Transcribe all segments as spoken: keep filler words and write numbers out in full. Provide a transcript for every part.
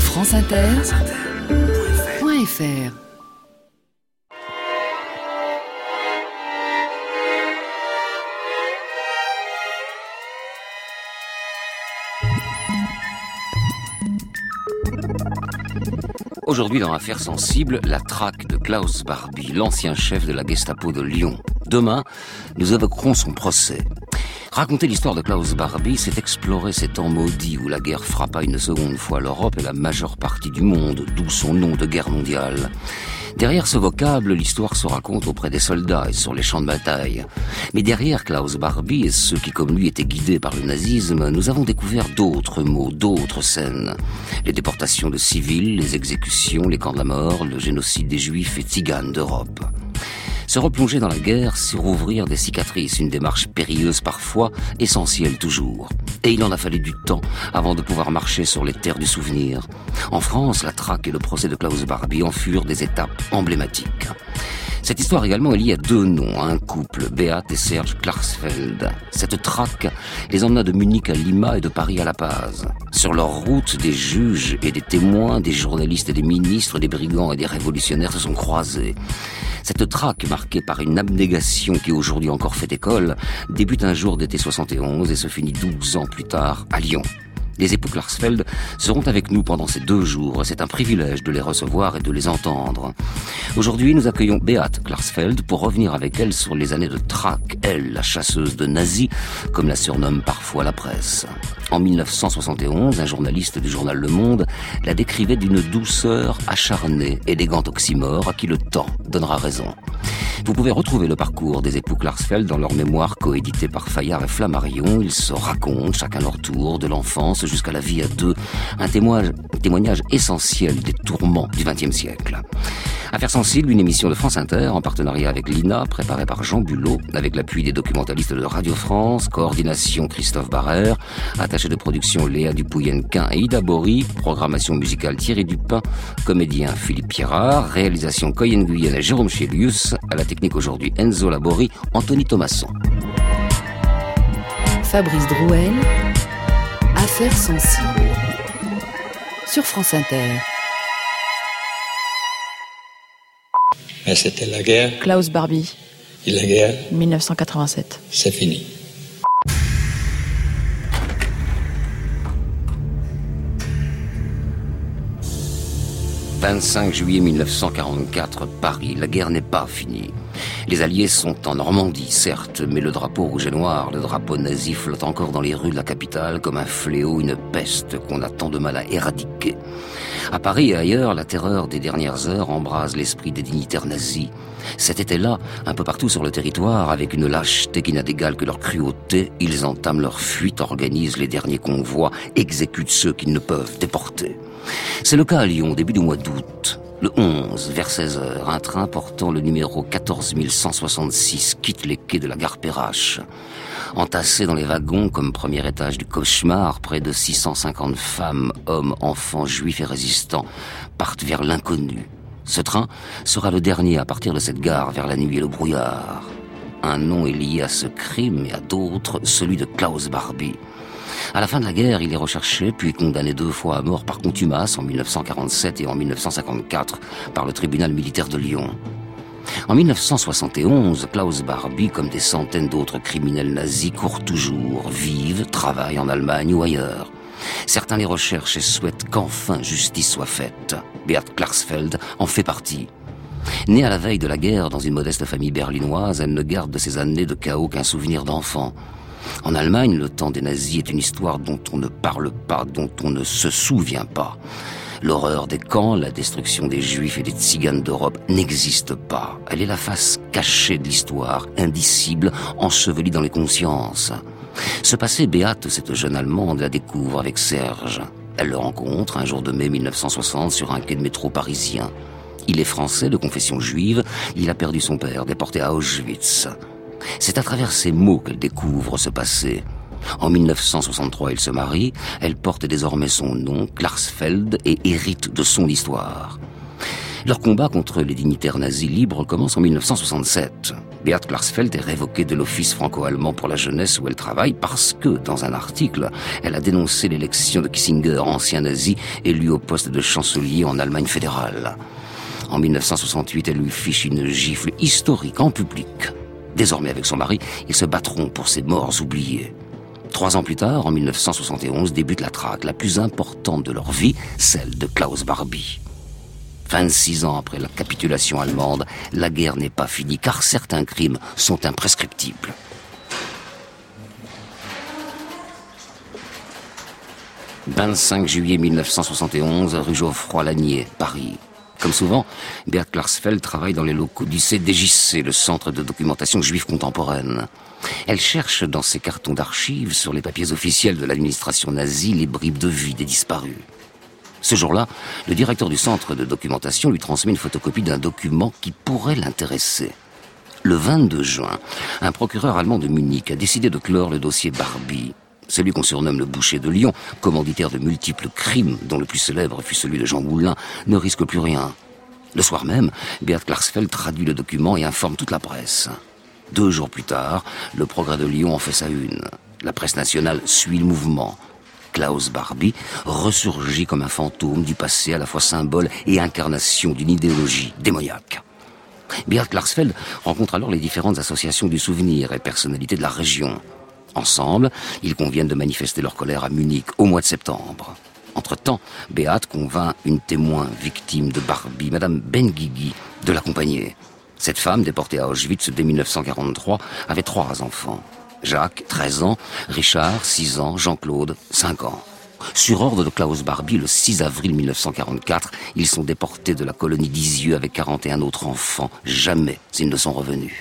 France Inter point F R. Aujourd'hui, dans Affaires sensibles, la traque de Klaus Barbie, l'ancien chef de la Gestapo de Lyon. Demain, nous évoquerons son procès. Raconter l'histoire de Klaus Barbie, c'est explorer ces temps maudits où la guerre frappa une seconde fois l'Europe et la majeure partie du monde, d'où son nom de guerre mondiale. Derrière ce vocable, l'histoire se raconte auprès des soldats et sur les champs de bataille. Mais derrière Klaus Barbie et ceux qui, comme lui, étaient guidés par le nazisme, nous avons découvert d'autres mots, d'autres scènes. Les déportations de civils, les exécutions, les camps de la mort, le génocide des Juifs et Tziganes d'Europe. Se replonger dans la guerre, c'est rouvrir des cicatrices, une démarche périlleuse parfois, essentielle toujours. Et il en a fallu du temps avant de pouvoir marcher sur les terres du souvenir. En France, la traque et le procès de Klaus Barbie en furent des étapes emblématiques. Cette histoire également est liée à deux noms, à un couple, Beat et Serge Klarsfeld. Cette traque les emmena de Munich à Lima et de Paris à La Paz. Sur leur route, des juges et des témoins, des journalistes et des ministres, des brigands et des révolutionnaires se sont croisés. Cette traque, marquée par une abnégation qui aujourd'hui encore fait école, débute un jour d'été soixante et onze et se finit douze ans plus tard à Lyon. Les époux Klarsfeld seront avec nous pendant ces deux jours. C'est un privilège de les recevoir et de les entendre. Aujourd'hui, nous accueillons Beat Klarsfeld pour revenir avec elle sur les années de traque. Elle, la chasseuse de nazis, comme la surnomme parfois la presse. En mille neuf cent soixante et onze, un journaliste du journal Le Monde la décrivait d'une douceur acharnée, élégante oxymore à qui le temps donnera raison. Vous pouvez retrouver le parcours des époux Klarsfeld dans leur mémoire coédité par Fayard et Flammarion. Ils se racontent, chacun leur tour, de l'enfance jusqu'à la vie à deux. Un témoignage, un témoignage essentiel des tourments du vingtième siècle. Affaires sensibles, une émission de France Inter en partenariat avec l'I N A, préparée par Jean Bulot, avec l'appui des documentalistes de Radio France, coordination Christophe Barrère, attaché de production Léa Dupouyen-Quin et Ida Bory, programmation musicale Thierry Dupin, comédien Philippe Pierrard, réalisation Coyen Guyenne et Jérôme Chélius, à la technique aujourd'hui Enzo Labori, Anthony Thomasson. Fabrice Drouel, Affaires sensibles, sur France Inter. Mais c'était la guerre. Klaus Barbie. Et la guerre, mille neuf cent quatre-vingt-sept. c'est fini. vingt-cinq juillet mille neuf cent quarante-quatre, Paris. La guerre n'est pas finie. Les Alliés sont en Normandie, certes, mais le drapeau rouge et noir, le drapeau nazi flotte encore dans les rues de la capitale comme un fléau, une peste qu'on a tant de mal à éradiquer. À Paris et ailleurs, la terreur des dernières heures embrase l'esprit des dignitaires nazis. Cet été-là, un peu partout sur le territoire, avec une lâcheté qui n'a d'égal que leur cruauté, ils entament leur fuite, organisent les derniers convois, exécutent ceux qu'ils ne peuvent déporter. C'est le cas à Lyon, début du mois d'août. Le onze, vers seize heures, un train portant le numéro quatorze mille cent soixante-six quitte les quais de la gare Perrache. Entassés dans les wagons comme premier étage du cauchemar, près de six cent cinquante femmes, hommes, enfants, juifs et résistants partent vers l'inconnu. Ce train sera le dernier à partir de cette gare vers la nuit et le brouillard. Un nom est lié à ce crime et à d'autres, celui de Klaus Barbie. À la fin de la guerre, il est recherché, puis condamné deux fois à mort par contumace en mille neuf cent quarante-sept et en mille neuf cent cinquante-quatre par le tribunal militaire de Lyon. En mille neuf cent soixante et onze, Klaus Barbie, comme des centaines d'autres criminels nazis, courent toujours, vivent, travaillent en Allemagne ou ailleurs. Certains les recherchent et souhaitent qu'enfin justice soit faite. Beat Klarsfeld en fait partie. Née à la veille de la guerre dans une modeste famille berlinoise, elle ne garde de ces années de chaos qu'un souvenir d'enfant. En Allemagne, le temps des nazis est une histoire dont on ne parle pas, dont on ne se souvient pas. L'horreur des camps, la destruction des Juifs et des Tziganes d'Europe n'existe pas. Elle est la face cachée de l'histoire, indicible, ensevelie dans les consciences. Ce passé, Beat, cette jeune Allemande, la découvre avec Serge. Elle le rencontre un jour de mai mille neuf cent soixante sur un quai de métro parisien. Il est français, de confession juive, il a perdu son père, déporté à Auschwitz. C'est à travers ces mots qu'elle découvre ce passé. En mille neuf cent soixante-trois, elle se marie, elle porte désormais son nom, Klarsfeld, et hérite de son histoire. Leur combat contre les dignitaires nazis libres commence en mille neuf cent soixante-sept. Beat Klarsfeld est révoquée de l'Office franco-allemand pour la jeunesse où elle travaille parce que, dans un article, elle a dénoncé l'élection de Kissinger, ancien nazi, élu au poste de chancelier en Allemagne fédérale. En mille neuf cent soixante-huit, elle lui fiche une gifle historique en public. Désormais, avec son mari, ils se battront pour ces morts oubliés. Trois ans plus tard, en mille neuf cent soixante et onze, débute la traque la plus importante de leur vie, celle de Klaus Barbie. vingt-six ans après la capitulation allemande, la guerre n'est pas finie car certains crimes sont imprescriptibles. vingt-cinq juillet mille neuf cent soixante et onze, rue Geoffroy-Lanier, Paris. Comme souvent, Beat Klarsfeld travaille dans les locaux du C D J C, le Centre de documentation juive contemporaine. Elle cherche dans ses cartons d'archives, sur les papiers officiels de l'administration nazie, les bribes de vie des disparus. Ce jour-là, le directeur du centre de documentation lui transmet une photocopie d'un document qui pourrait l'intéresser. Le vingt-deux juin, un procureur allemand de Munich a décidé de clore le dossier Barbie. Celui qu'on surnomme le boucher de Lyon, commanditaire de multiples crimes, dont le plus célèbre fut celui de Jean Moulin, ne risque plus rien. Le soir même, Beat Klarsfeld traduit le document et informe toute la presse. Deux jours plus tard, le Progrès de Lyon en fait sa une. La presse nationale suit le mouvement. Klaus Barbie ressurgit comme un fantôme du passé, à la fois symbole et incarnation d'une idéologie démoniaque. Beat Klarsfeld rencontre alors les différentes associations du souvenir et personnalités de la région. Ensemble, ils conviennent de manifester leur colère à Munich au mois de septembre. Entre-temps, Beat convainc une témoin victime de Barbie, Madame Benguigui, de l'accompagner. Cette femme, déportée à Auschwitz dès mille neuf cent quarante-trois, avait trois enfants. Jacques, treize ans, Richard, six ans, Jean-Claude, cinq ans. Sur ordre de Klaus Barbie, le six avril mille neuf cent quarante-quatre, ils sont déportés de la colonie d'Isieux avec quarante et un autres enfants. Jamais ils ne sont revenus.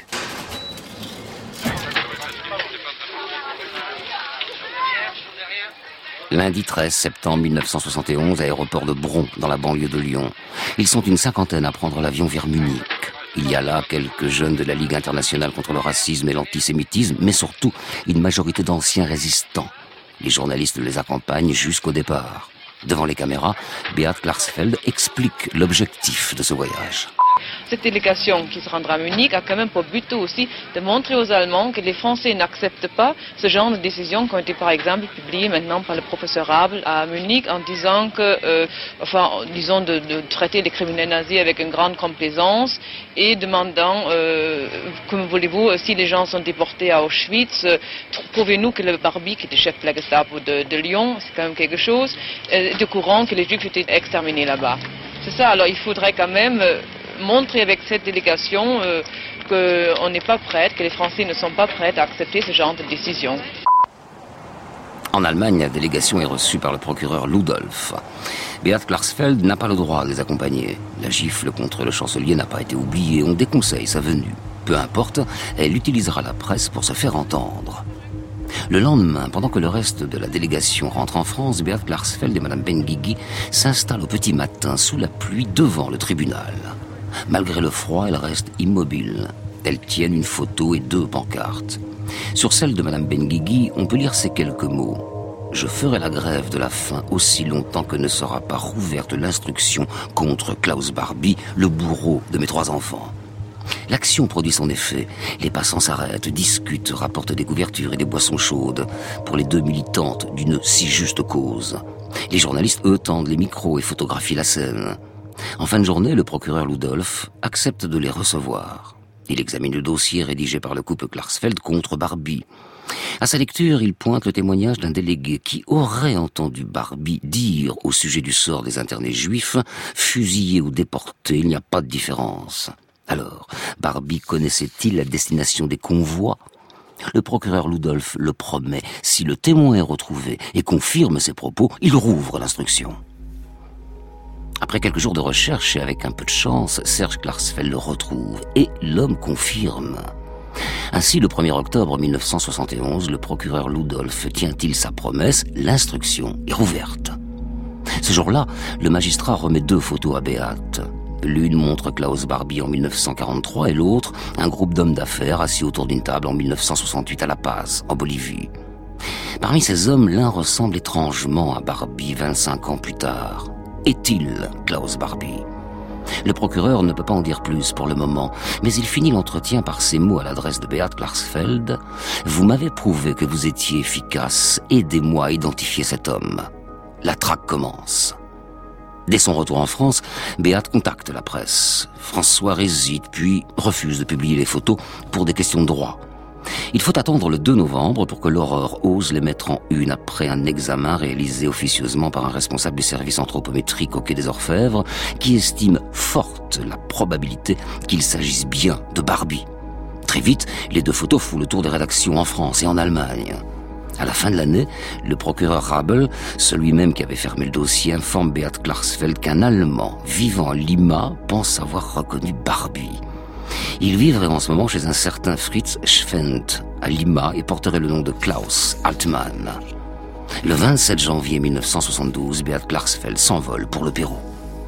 Lundi treize septembre mille neuf cent soixante et onze, aéroport de Bron, dans la banlieue de Lyon. Ils sont une cinquantaine à prendre l'avion vers Munich. Il y a là quelques jeunes de la Ligue internationale contre le racisme et l'antisémitisme, mais surtout une majorité d'anciens résistants. Les journalistes les accompagnent jusqu'au départ. Devant les caméras, Beat Klarsfeld explique l'objectif de ce voyage. Cette délégation qui se rendra à Munich a quand même pour but aussi de montrer aux Allemands que les Français n'acceptent pas ce genre de décisions qui ont été par exemple publiées maintenant par le professeur Abel à Munich en disant que, euh, enfin, disons de, de traiter les criminels nazis avec une grande complaisance et demandant, euh, comme voulez-vous, si les gens sont déportés à Auschwitz, euh, prouvez-nous que le Barbie, qui était chef de la Gestapo de, de Lyon, c'est quand même quelque chose, euh, est au courant que les Juifs étaient exterminés là-bas. C'est ça, alors il faudrait quand même euh, montrer avec cette délégation euh, qu'on n'est pas prête, que les Français ne sont pas prêts à accepter ce genre de décision. En Allemagne, la délégation est reçue par le procureur Ludolf. Beat Klarsfeld n'a pas le droit de les accompagner. La gifle contre le chancelier n'a pas été oubliée, on déconseille sa venue. Peu importe, elle utilisera la presse pour se faire entendre. Le lendemain, pendant que le reste de la délégation rentre en France, Beat Klarsfeld et Madame Benguigui s'installent au petit matin sous la pluie devant le tribunal. Malgré le froid, elles restent immobiles. Elles tiennent une photo et deux pancartes. Sur celle de Madame Benguigui, on peut lire ces quelques mots. « Je ferai la grève de la faim aussi longtemps que ne sera pas rouverte l'instruction contre Klaus Barbie, le bourreau de mes trois enfants. » L'action produit son effet. Les passants s'arrêtent, discutent, rapportent des couvertures et des boissons chaudes pour les deux militantes d'une si juste cause. Les journalistes, eux, tendent les micros et photographient la scène. En fin de journée, le procureur Ludolf accepte de les recevoir. Il examine le dossier rédigé par le couple Klarsfeld contre Barbie. À sa lecture, il pointe le témoignage d'un délégué qui aurait entendu Barbie dire au sujet du sort des internés juifs « fusillés ou déportés, il n'y a pas de différence ». Alors, Barbie connaissait-il la destination des convois ? Le procureur Ludolf le promet. Si le témoin est retrouvé et confirme ses propos, il rouvre l'instruction. Après quelques jours de recherche et avec un peu de chance, Serge Klarsfeld le retrouve et l'homme confirme. Ainsi, le premier octobre mille neuf cent soixante et onze, le procureur Ludolf tient-il sa promesse, l'instruction est rouverte. Ce jour-là, le magistrat remet deux photos à Beat. L'une montre Klaus Barbie en mille neuf cent quarante-trois et l'autre, un groupe d'hommes d'affaires assis autour d'une table en mille neuf cent soixante-huit à La Paz, en Bolivie. Parmi ces hommes, l'un ressemble étrangement à Barbie vingt-cinq ans plus tard. Est-il Klaus Barbie ? Le procureur ne peut pas en dire plus pour le moment, mais il finit l'entretien par ces mots à l'adresse de Beat Klarsfeld. « Vous m'avez prouvé que vous étiez efficace. Aidez-moi à identifier cet homme. » La traque commence. Dès son retour en France, Beat contacte la presse. François hésite, puis refuse de publier les photos pour des questions de droit. Il faut attendre le deux novembre pour que l'Aurore ose les mettre en une après un examen réalisé officieusement par un responsable du service anthropométrique au Quai des Orfèvres qui estime forte la probabilité qu'il s'agisse bien de Barbie. Très vite, les deux photos font le tour des rédactions en France et en Allemagne. À la fin de l'année, le procureur Rabel, celui même qui avait fermé le dossier, informe Beat Klarsfeld qu'un Allemand vivant à Lima pense avoir reconnu Barbie. Il vivrait en ce moment chez un certain Fritz Schwendt à Lima et porterait le nom de Klaus Altmann. Le vingt-sept janvier mille neuf cent soixante-douze, Beat Klarsfeld s'envole pour le Pérou.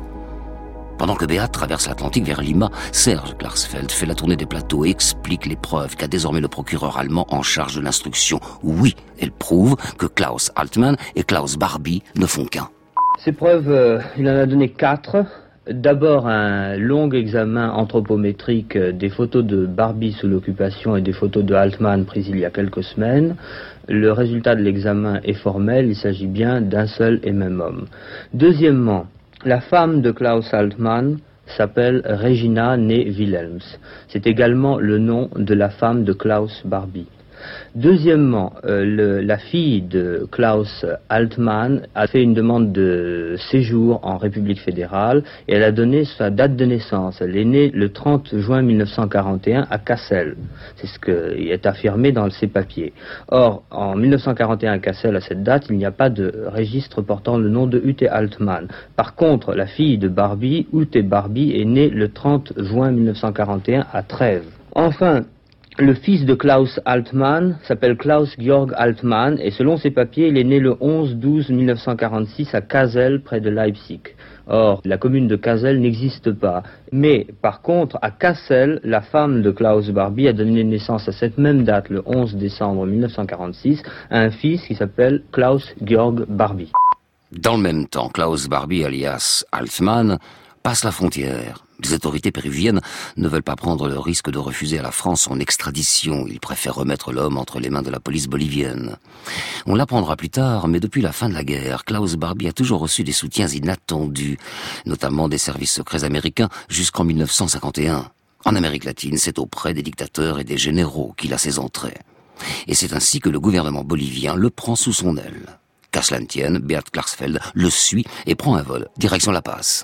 Pendant que Beat traverse l'Atlantique vers Lima, Serge Klarsfeld fait la tournée des plateaux et explique les preuves qu'a désormais le procureur allemand en charge de l'instruction. Oui, elle prouve que Klaus Altmann et Klaus Barbie ne font qu'un. Ces preuves, euh, il en a donné quatre. D'abord un long examen anthropométrique des photos de Barbie sous l'occupation et des photos de Altmann prises il y a quelques semaines. Le résultat de l'examen est formel, il s'agit bien d'un seul et même homme. Deuxièmement, la femme de Klaus Altmann s'appelle Regina née Wilhelms. C'est également le nom de la femme de Klaus Barbie. Deuxièmement, euh, le, la fille de Klaus Altmann a fait une demande de séjour en République fédérale et elle a donné sa date de naissance. Elle est née le trente juin mille neuf cent quarante et un à Kassel. C'est ce qui est affirmé dans ses papiers. Or, en mille neuf cent quarante et un à Kassel, à cette date, il n'y a pas de registre portant le nom de Ute Altmann. Par contre, la fille de Barbie, Ute Barbie, est née le trente juin mille neuf cent quarante et un à Trèves. Enfin, le fils de Klaus Altmann s'appelle Klaus Georg Altmann et selon ses papiers, il est né le onze douze mille neuf cent quarante-six à Kassel, près de Leipzig. Or, la commune de Kassel n'existe pas. Mais, par contre, à Kassel, la femme de Klaus Barbie a donné naissance à cette même date, le onze décembre mille neuf cent quarante-six, à un fils qui s'appelle Klaus Georg Barbie. Dans le même temps, Klaus Barbie, alias Altmann, passe la frontière. Les autorités péruviennes ne veulent pas prendre le risque de refuser à la France son extradition. Ils préfèrent remettre l'homme entre les mains de la police bolivienne. On l'apprendra plus tard, mais depuis la fin de la guerre, Klaus Barbie a toujours reçu des soutiens inattendus, notamment des services secrets américains jusqu'en mille neuf cent cinquante et un. En Amérique latine, c'est auprès des dictateurs et des généraux qu'il a ses entrées. Et c'est ainsi que le gouvernement bolivien le prend sous son aile. Qu'à cela ne tienne, Beat Klarsfeld le suit et prend un vol, direction La Paz.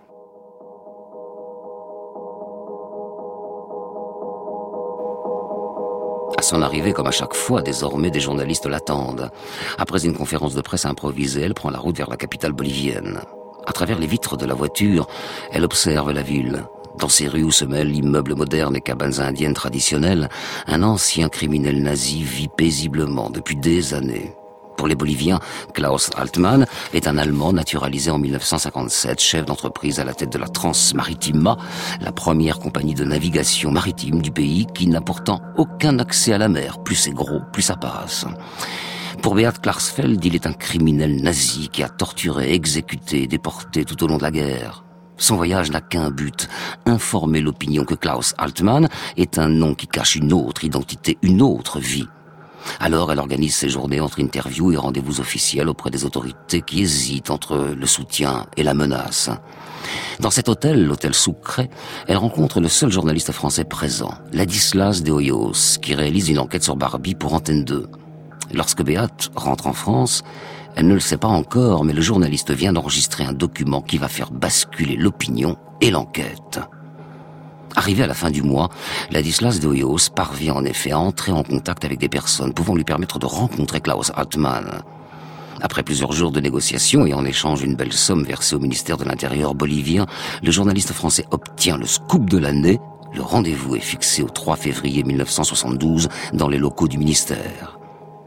À son arrivée, comme à chaque fois, désormais, des journalistes l'attendent. Après une conférence de presse improvisée, elle prend la route vers la capitale bolivienne. À travers les vitres de la voiture, elle observe la ville. Dans ces rues où se mêlent immeubles modernes et cabanes indiennes traditionnelles, un ancien criminel nazi vit paisiblement depuis des années. Pour les Boliviens, Klaus Altmann est un Allemand naturalisé en mille neuf cent cinquante-sept, chef d'entreprise à la tête de la Transmaritima, la première compagnie de navigation maritime du pays qui n'a pourtant aucun accès à la mer. Plus c'est gros, plus ça passe. Pour Beat Klarsfeld, il est un criminel nazi qui a torturé, exécuté, déporté tout au long de la guerre. Son voyage n'a qu'un but, informer l'opinion que Klaus Altmann est un nom qui cache une autre identité, une autre vie. Alors elle organise ses journées entre interviews et rendez-vous officiels auprès des autorités qui hésitent entre le soutien et la menace. Dans cet hôtel, l'hôtel Sucre, elle rencontre le seul journaliste français présent, Ladislas de Hoyos, qui réalise une enquête sur Barbie pour Antenne deux. Lorsque Beat rentre en France, elle ne le sait pas encore, mais le journaliste vient d'enregistrer un document qui va faire basculer l'opinion et l'enquête. Arrivé à la fin du mois, Ladislas de Hoyos parvient en effet à entrer en contact avec des personnes pouvant lui permettre de rencontrer Klaus Altmann. Après plusieurs jours de négociations et en échange d'une belle somme versée au ministère de l'Intérieur bolivien, le journaliste français obtient le scoop de l'année. Le rendez-vous est fixé au trois février mille neuf cent soixante-douze dans les locaux du ministère.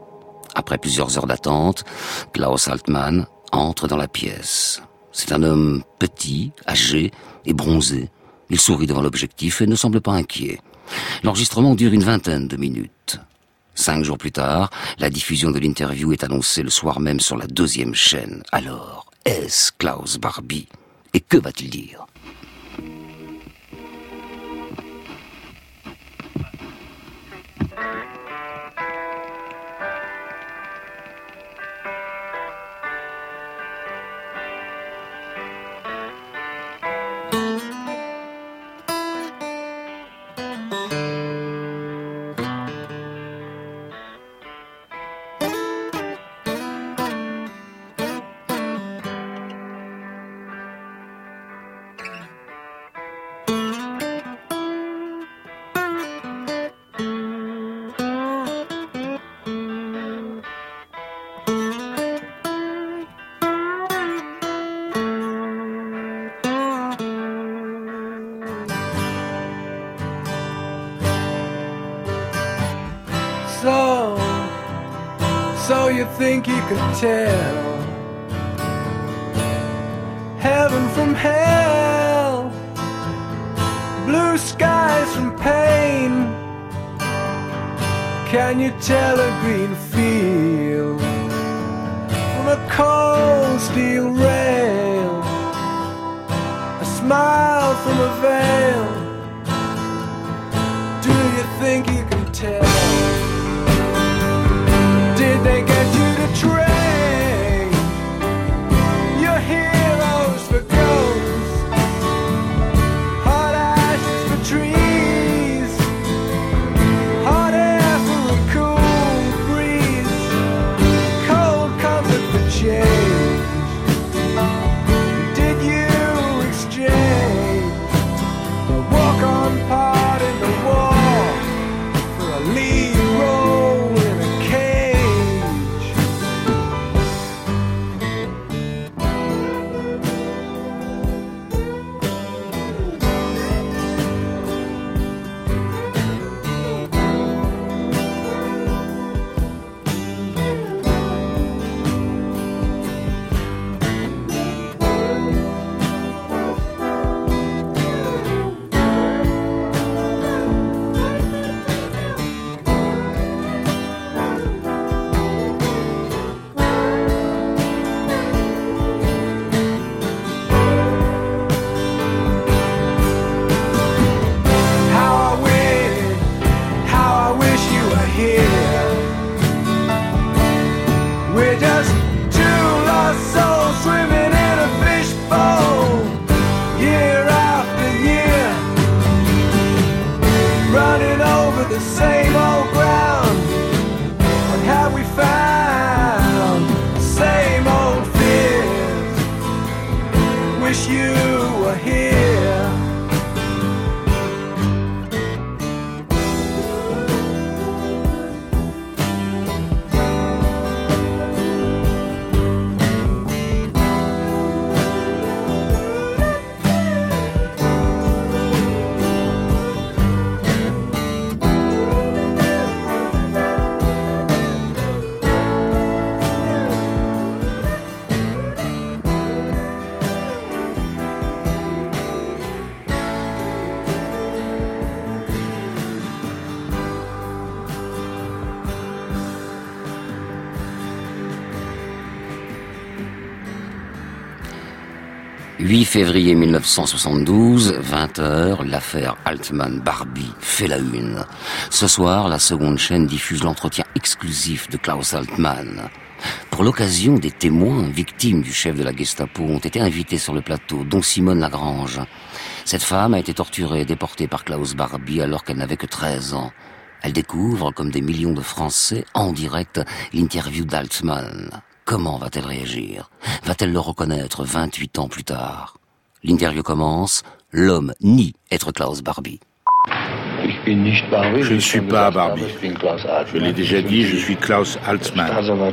Après plusieurs heures d'attente, Klaus Altmann entre dans la pièce. C'est un homme petit, âgé et bronzé. Il sourit devant l'objectif et ne semble pas inquiet. L'enregistrement dure une vingtaine de minutes. Cinq jours plus tard, la diffusion de l'interview est annoncée le soir même sur la deuxième chaîne. Alors, est-ce Klaus Barbie? Et que va-t-il dire? you think you can tell heaven from hell, blue skies from pain? Can you tell a green field from a cold steel rail, a smile from a veil? Do you think you can tell? Did they get you to train your heroes for ghosts, hot ashes for trees, hot air for a cool breeze, cold comfort for change? Did you exchange the walk-on part in the war for a lead role in a cage? How I wish, how I wish you were here. We're just two lost souls swimming in a fishbowl, year after year, running over the same old ground. What have we found? Same old fears. Wish you were here. huit février mille neuf cent soixante-douze, vingt heures, l'affaire Altman-Barbie fait la une. Ce soir, la seconde chaîne diffuse l'entretien exclusif de Klaus Altman. Pour l'occasion, des témoins victimes du chef de la Gestapo ont été invités sur le plateau, dont Simone Lagrange. Cette femme a été torturée et déportée par Klaus Barbie alors qu'elle n'avait que treize ans. Elle découvre, comme des millions de Français, en direct, l'interview d'Altman. Comment va-t-elle réagir? Va-t-elle le reconnaître vingt-huit ans plus tard? L'interview commence. L'homme nie être Klaus Barbie. Je ne suis pas Barbie. Je l'ai déjà dit, je suis Klaus Altman.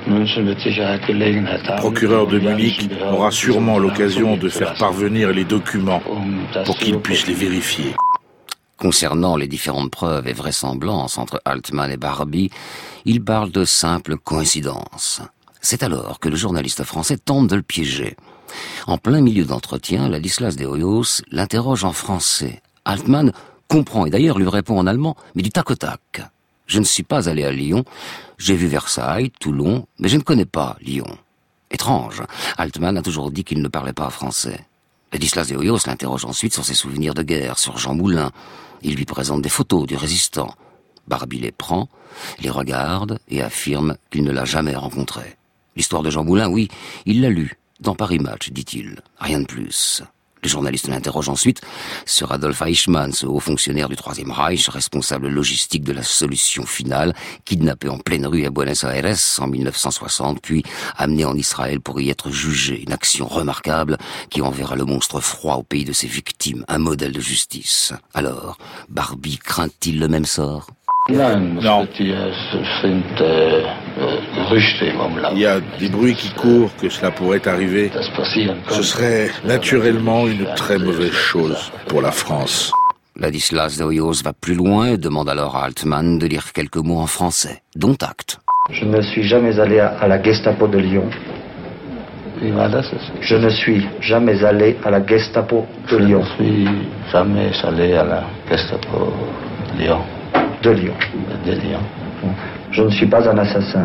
Le procureur de Munich aura sûrement l'occasion de faire parvenir les documents pour qu'il puisse les vérifier. Concernant les différentes preuves et vraisemblances entre Altman et Barbie, il parle de simples coïncidences. C'est alors que le journaliste français tente de le piéger. En plein milieu d'entretien, Ladislas de Hoyos l'interroge en français. Altman comprend et d'ailleurs lui répond en allemand, mais du tac au tac. Je ne suis pas allé à Lyon, j'ai vu Versailles, Toulon, mais je ne connais pas Lyon. Étrange, Altman a toujours dit qu'il ne parlait pas français. Ladislas de Hoyos l'interroge ensuite sur ses souvenirs de guerre, sur Jean Moulin. Il lui présente des photos du résistant. Barbie les prend, les regarde et affirme qu'il ne l'a jamais rencontré. L'histoire de Jean Moulin, oui, il l'a lu, dans Paris Match, dit-il. Rien de plus. Le journaliste l'interroge ensuite sur Adolf Eichmann, ce haut fonctionnaire du Troisième Reich, responsable logistique de la solution finale, kidnappé en pleine rue à Buenos Aires en mille neuf cent soixante, puis amené en Israël pour y être jugé. Une action remarquable qui enverra le monstre froid au pays de ses victimes, un modèle de justice. Alors, Barbie craint-il le même sort ? Non. Il y a des bruits qui courent que cela pourrait arriver. Ce serait naturellement une très mauvaise chose pour la France. Ladislas de Hoyos va plus loin et demande alors à Altman de lire quelques mots en français, dont acte. Je ne suis jamais allé à, à la Gestapo de Lyon. Je ne suis jamais allé à la Gestapo de Lyon. Je ne suis jamais allé à la Gestapo de Lyon. De Lyon. De Lyon. Je ne suis pas un assassin.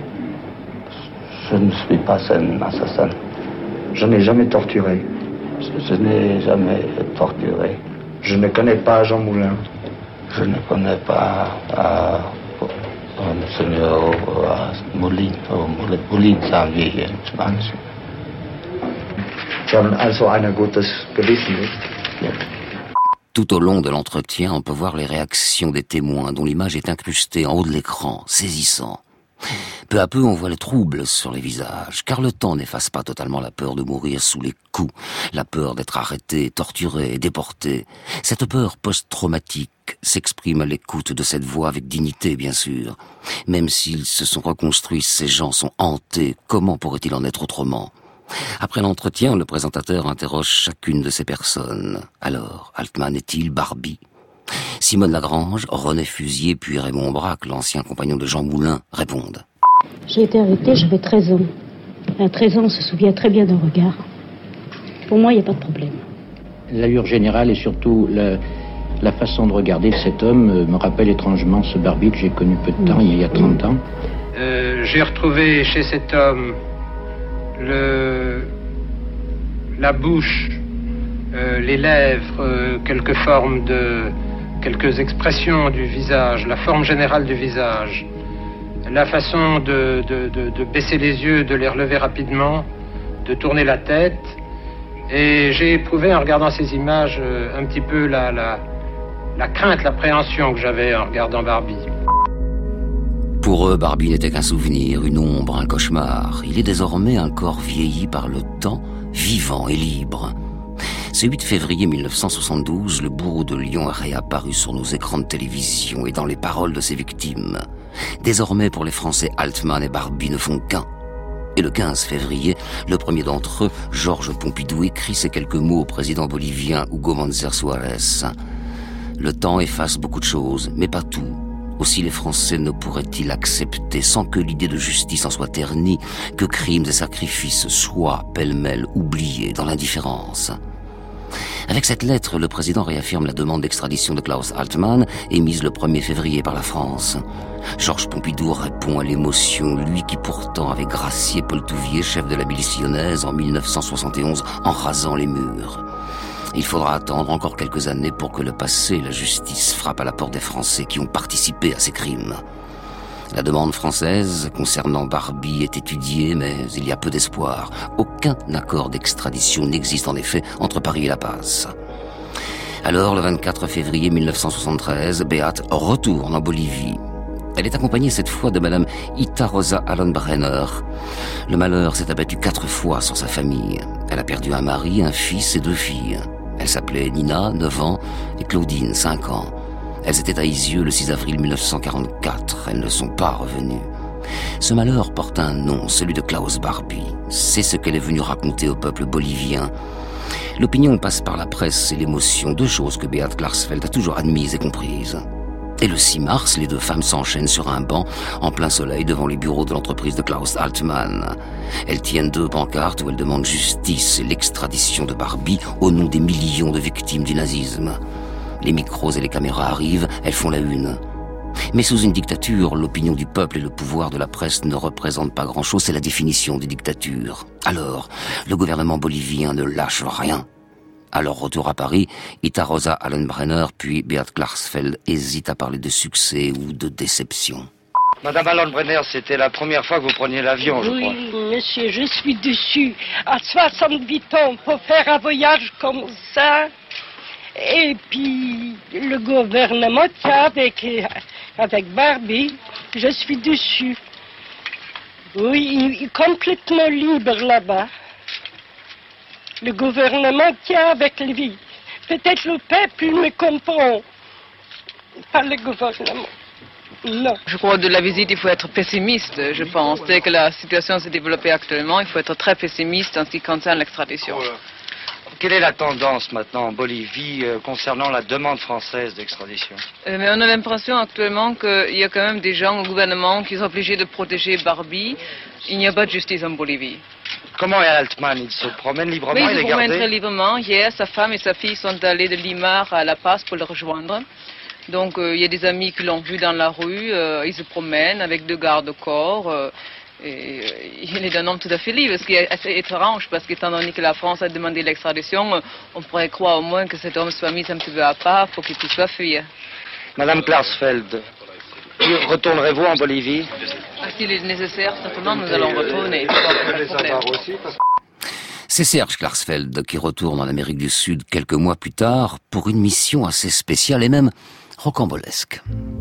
Je ne suis pas un assassin. Je n'ai jamais torturé. Je, je n'ai jamais torturé. Je ne connais pas Jean Moulin. Je ne connais pas euh, Monseigneur euh, Moulin. Oh, Moulin, sagen wir hier in Spanisch. Sie haben also ein gutes Gewissen, nicht? Ja. Tout au long de l'entretien, on peut voir les réactions des témoins dont l'image est incrustée en haut de l'écran, saisissant. Peu à peu, on voit le trouble sur les visages, car le temps n'efface pas totalement la peur de mourir sous les coups, la peur d'être arrêté, torturé, déporté. Cette peur post-traumatique s'exprime à l'écoute de cette voix avec dignité, bien sûr. Même s'ils se sont reconstruits, ces gens sont hantés, comment pourrait-il en être autrement ? Après l'entretien, le présentateur interroge chacune de ces personnes. Alors, Altman est-il Barbie ? Simone Lagrange, René Fusier, puis Raymond Braque, l'ancien compagnon de Jean Moulin, répondent. J'ai été arrêtée, j'avais treize ans. À treize ans, on se souvient très bien d'un regard. Pour moi, il n'y a pas de problème. L'allure générale et surtout la, la façon de regarder cet homme me rappelle étrangement ce Barbie que j'ai connu peu de temps, il y a trente ans. Euh, j'ai retrouvé chez cet homme le, la bouche, euh, les lèvres, euh, quelques formes de... quelques expressions du visage, la forme générale du visage, la façon de, de, de, de baisser les yeux, de les relever rapidement, de tourner la tête. Et j'ai éprouvé en regardant ces images un petit peu la, la, la crainte, l'appréhension que j'avais en regardant Barbie. Pour eux, Barbie n'était qu'un souvenir, une ombre, un cauchemar. Il est désormais un corps vieilli par le temps, vivant et libre. Ce huit février mille neuf cent soixante-douze, le bourreau de Lyon a réapparu sur nos écrans de télévision et dans les paroles de ses victimes. Désormais, pour les Français, Altman et Barbie ne font qu'un. Et le quinze février, le premier d'entre eux, Georges Pompidou, écrit ces quelques mots au président bolivien Hugo Manzer Suarez. Le temps efface beaucoup de choses, mais pas tout. Aussi les Français ne pourraient-ils accepter, sans que l'idée de justice en soit ternie, que crimes et sacrifices soient, pêle-mêle, oubliés dans l'indifférence. Avec cette lettre, le président réaffirme la demande d'extradition de Klaus Altman, émise le premier février par la France. Georges Pompidou répond à l'émotion, lui qui pourtant avait gracié Paul Touvier, chef de la milice lyonnaise, en mille neuf cent soixante et onze, en rasant les murs. Il faudra attendre encore quelques années pour que le passé et la justice frappent à la porte des Français qui ont participé à ces crimes. La demande française concernant Barbie est étudiée, mais il y a peu d'espoir. Aucun accord d'extradition n'existe en effet entre Paris et La Paz. Alors, le vingt-quatre février mille neuf cent soixante-treize, Beate retourne en Bolivie. Elle est accompagnée cette fois de madame Ita Rosa Allenbrenner. Le malheur s'est abattu quatre fois sur sa famille. Elle a perdu un mari, un fils et deux filles. Elle s'appelait Nina, neuf ans, et Claudine, cinq ans. Elles étaient à Isieux le six avril mille neuf cent quarante-quatre. Elles ne sont pas revenues. Ce malheur porte un nom, celui de Klaus Barbie. C'est ce qu'elle est venue raconter au peuple bolivien. L'opinion passe par la presse et l'émotion, deux choses que Beate Klarsfeld a toujours admises et comprises. Et le six mars, les deux femmes s'enchaînent sur un banc en plein soleil devant les bureaux de l'entreprise de Klaus Altman. Elles tiennent deux pancartes où elles demandent justice et l'extradition de Barbie au nom des millions de victimes du nazisme. Les micros et les caméras arrivent, elles font la une. Mais sous une dictature, l'opinion du peuple et le pouvoir de la presse ne représentent pas grand-chose, c'est la définition des dictatures. Alors, le gouvernement bolivien ne lâche rien. À leur retour à Paris, Ita Rosa Allenbrenner puis Beate Klarsfeld hésitent à parler de succès ou de déception. Madame Allenbrenner, c'était la première fois que vous preniez l'avion, je oui, crois. Oui, monsieur, je suis dessus. À soixante-huit ans, pour faire un voyage comme ça. Et puis, le gouvernement tient avec, avec Barbie, je suis dessus. Oui, il est complètement libre là-bas. Le gouvernement tient avec lui. Peut-être le peuple me comprend. Pas le gouvernement. Non. Je crois que de la visite, il faut être pessimiste, je pense. Dès que la situation s'est développée actuellement, il faut être très pessimiste en ce qui concerne l'extradition. Quelle est la tendance maintenant en Bolivie euh, concernant la demande française d'extradition? euh, Mais on a l'impression actuellement qu'il y a quand même des gens au gouvernement qui sont obligés de protéger Barbie. Il n'y a pas de justice en Bolivie. Comment est Altman? Il se promène librement? Oui, il il est se promène gardé très librement. Hier, sa femme et sa fille sont allées de Lima à La Paz pour le rejoindre. Donc euh, il y a des amis qui l'ont vu dans la rue. Euh, il se promène avec deux gardes-corps. Euh, Et il est un homme tout à fait libre, ce qui est assez étrange, parce qu'étant donné que la France a demandé l'extradition, on pourrait croire au moins que cet homme soit mis un petit peu à part pour qu'il puisse pas fuir. Madame Klarsfeld, retournerez-vous en Bolivie? Ah, s'il est nécessaire, certainement, nous allons retourner. C'est Serge Klarsfeld qui retourne en Amérique du Sud quelques mois plus tard pour une mission assez spéciale et même rocambolesque.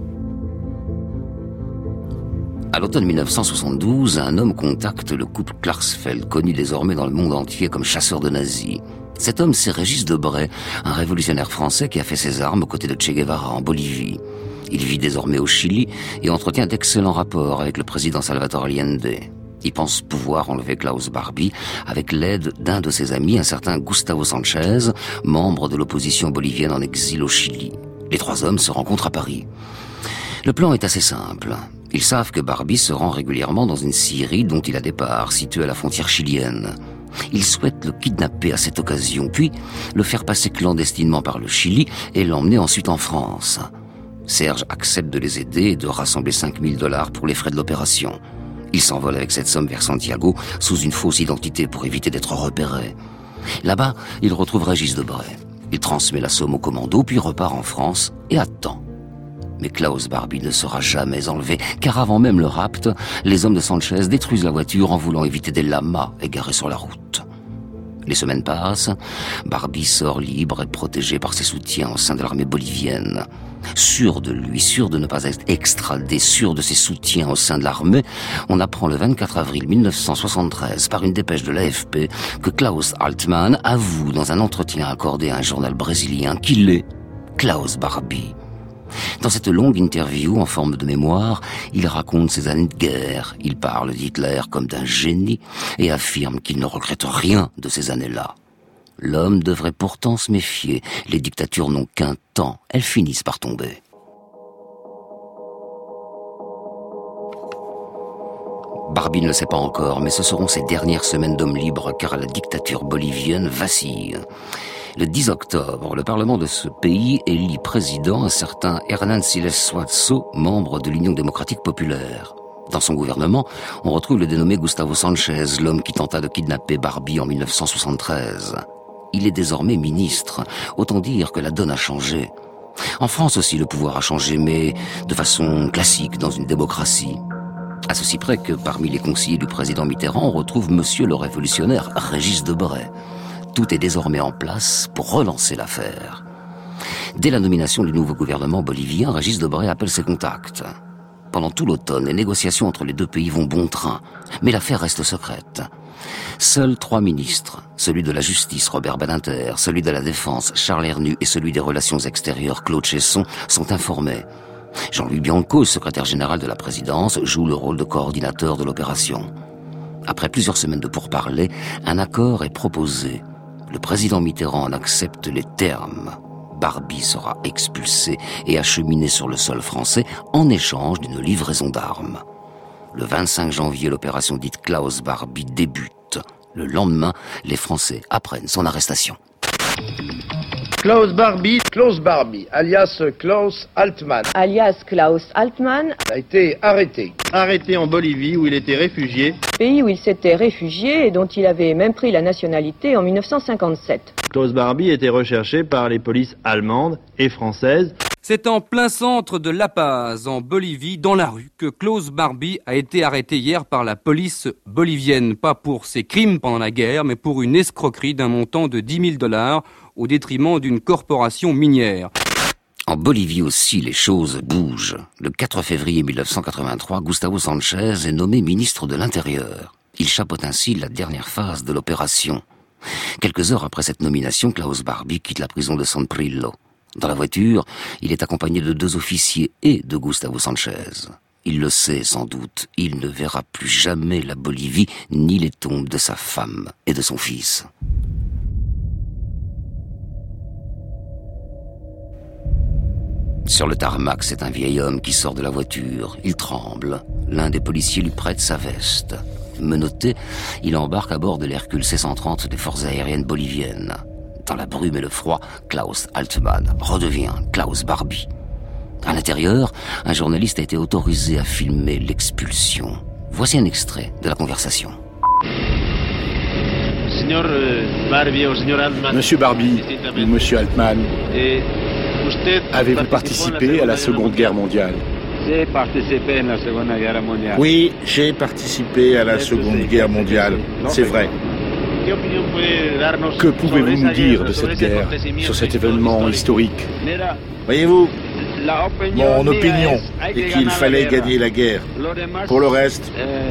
À l'automne mille neuf cent soixante-douze, un homme contacte le couple Klarsfeld, connu désormais dans le monde entier comme chasseur de nazis. Cet homme, c'est Régis Debray, un révolutionnaire français qui a fait ses armes aux côtés de Che Guevara en Bolivie. Il vit désormais au Chili et entretient d'excellents rapports avec le président Salvador Allende. Il pense pouvoir enlever Klaus Barbie avec l'aide d'un de ses amis, un certain Gustavo Sanchez, membre de l'opposition bolivienne en exil au Chili. Les trois hommes se rencontrent à Paris. Le plan est assez simple. Ils savent que Barbie se rend régulièrement dans une scierie dont il a des parts, située à la frontière chilienne. Ils souhaitent le kidnapper à cette occasion, puis le faire passer clandestinement par le Chili et l'emmener ensuite en France. Serge accepte de les aider et de rassembler cinq mille dollars pour les frais de l'opération. Il s'envole avec cette somme vers Santiago sous une fausse identité pour éviter d'être repéré. Là-bas, il retrouve Régis Debray. Il transmet la somme au commando, puis repart en France et attend. Mais Klaus Barbie ne sera jamais enlevé, car avant même le rapt, les hommes de Sanchez détruisent la voiture en voulant éviter des lamas égarés sur la route. Les semaines passent, Barbie sort libre et protégé par ses soutiens au sein de l'armée bolivienne. Sûr de lui, sûr de ne pas être extradé, sûr de ses soutiens au sein de l'armée, on apprend le vingt-quatre avril mille neuf cent soixante-treize par une dépêche de l'A F P que Klaus Altman avoue dans un entretien accordé à un journal brésilien qu'il est Klaus Barbie. Dans cette longue interview en forme de mémoire, il raconte ses années de guerre. Il parle d'Hitler comme d'un génie et affirme qu'il ne regrette rien de ces années-là. L'homme devrait pourtant se méfier. Les dictatures n'ont qu'un temps. Elles finissent par tomber. Barbie ne le sait pas encore, mais ce seront ses dernières semaines d'homme libre, car la dictature bolivienne vacille. Le dix octobre, le Parlement de ce pays élit président un certain Hernán Siles Suazo, membre de l'Union démocratique populaire. Dans son gouvernement, on retrouve le dénommé Gustavo Sanchez, l'homme qui tenta de kidnapper Barbie en mille neuf cent soixante-treize. Il est désormais ministre, autant dire que la donne a changé. En France aussi, le pouvoir a changé, mais de façon classique dans une démocratie. À ceci près que parmi les conseillers du président Mitterrand, on retrouve monsieur le révolutionnaire Régis Debray. Tout est désormais en place pour relancer l'affaire. Dès la nomination du nouveau gouvernement bolivien, Régis Debray appelle ses contacts. Pendant tout l'automne, les négociations entre les deux pays vont bon train, mais l'affaire reste secrète. Seuls trois ministres, celui de la Justice, Robert Badinter, celui de la Défense, Charles Hernu, et celui des Relations extérieures, Claude Chesson, sont informés. Jean-Louis Bianco, secrétaire général de la présidence, joue le rôle de coordinateur de l'opération. Après plusieurs semaines de pourparlers, un accord est proposé. Le président Mitterrand en accepte les termes. Barbie sera expulsé et acheminé sur le sol français en échange d'une livraison d'armes. Le vingt-cinq janvier, l'opération dite Klaus Barbie débute. Le lendemain, les Français apprennent son arrestation. Klaus Barbie, Klaus Barbie, alias Klaus Altman, alias Klaus Altman, a été arrêté. Arrêté en Bolivie où il était réfugié. Pays où il s'était réfugié et dont il avait même pris la nationalité en mille neuf cent cinquante-sept. Klaus Barbie était recherché par les polices allemandes et françaises. C'est en plein centre de La Paz, en Bolivie, dans la rue, que Klaus Barbie a été arrêté hier par la police bolivienne. Pas pour ses crimes pendant la guerre, mais pour une escroquerie d'un montant de dix mille dollars au détriment d'une corporation minière. En Bolivie aussi, les choses bougent. Le quatre février mille neuf cent quatre-vingt-trois, Gustavo Sanchez est nommé ministre de l'Intérieur. Il chapeaute ainsi la dernière phase de l'opération. Quelques heures après cette nomination, Klaus Barbie quitte la prison de San Prillo. Dans la voiture, il est accompagné de deux officiers et de Gustavo Sanchez. Il le sait sans doute, il ne verra plus jamais la Bolivie ni les tombes de sa femme et de son fils. Sur le tarmac, c'est un vieil homme qui sort de la voiture. Il tremble. L'un des policiers lui prête sa veste. Menotté, il embarque à bord de l'Hercule C cent trente des forces aériennes boliviennes. Dans la brume et le froid, Klaus Altmann redevient Klaus Barbie. À l'intérieur, un journaliste a été autorisé à filmer l'expulsion. Voici un extrait de la conversation. Monsieur Barbie ou Monsieur Altmann, avez-vous participé à la Seconde Guerre mondiale? Oui, j'ai participé à la Seconde Guerre mondiale, c'est vrai. Que pouvez-vous nous dire de cette guerre, sur cet événement historique? Voyez-vous, mon opinion est qu'il fallait gagner la guerre. Pour le reste,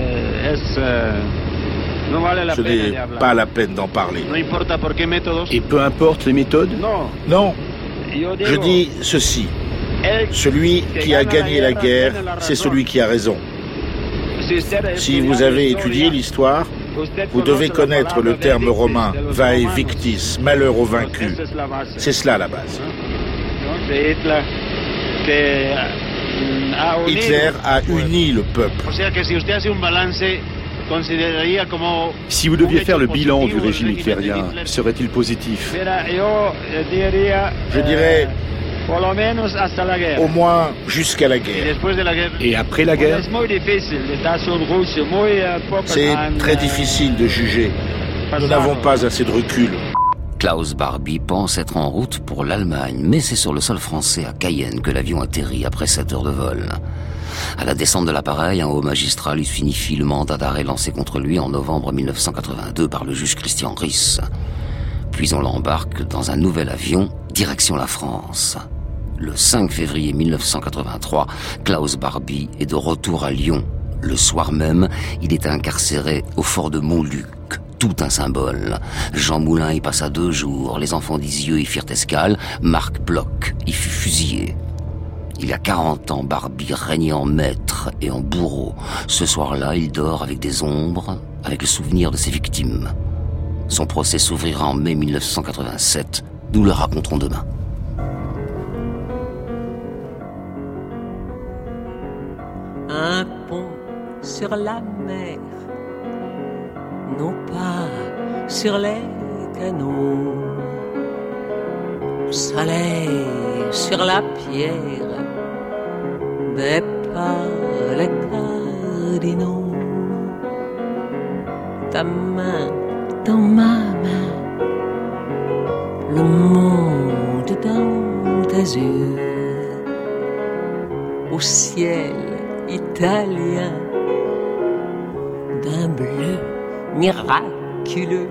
ce n'est pas la peine d'en parler. Et peu importe les méthodes? Non. Je dis ceci. Celui qui a gagné la guerre, c'est celui qui a raison. Si vous avez étudié l'histoire, vous devez connaître le terme romain « vae victis », malheur au vaincu. C'est cela la base. Hitler a uni le peuple. Si vous deviez faire le bilan du régime hitlérien, serait-il positif? Je dirais au moins jusqu'à la guerre. Et après la guerre? C'est très difficile de juger. Nous n'avons pas assez de recul. Klaus Barbie pense être en route pour l'Allemagne, mais c'est sur le sol français à Cayenne que l'avion atterrit après sept heures de vol. À la descente de l'appareil, un haut magistrat lui signifie le mandat d'arrêt lancé contre lui en novembre mille neuf cent quatre-vingt-deux par le juge Christian Riss. Puis on l'embarque dans un nouvel avion, direction la France. Le cinq février mille neuf cent quatre-vingt-trois, Klaus Barbie est de retour à Lyon. Le soir même, il est incarcéré au fort de Montluc. Tout un symbole. Jean Moulin y passa deux jours. Les enfants d'Isieux y firent escale. Marc Bloch y fut fusillé. Il y a quarante ans, Barbie régnait en maître et en bourreau. Ce soir-là, il dort avec des ombres, avec le souvenir de ses victimes. Son procès s'ouvrira en mai mille neuf cent quatre-vingt-sept. Nous le raconterons demain. Un pont sur la mer, non pas sur les canaux, soleil sur la pierre, mais pas les cardinaux. Ta main dans ma main, le monde dans tes yeux, au ciel italien d'un bleu miraculeux.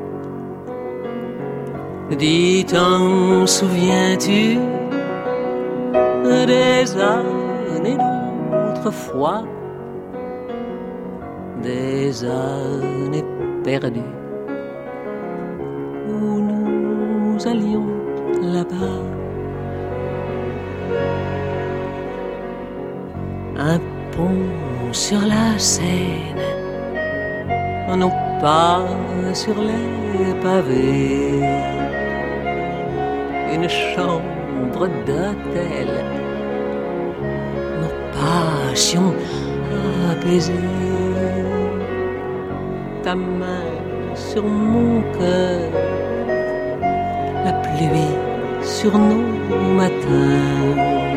Dis, t'en souviens-tu des années d'autrefois, des années perdues où nous allions là-bas? Un pont sur la Seine, non pas sur les pavés, une chambre d'hôtel, nos passions apaisées, ta main sur mon cœur, la pluie sur nos matins,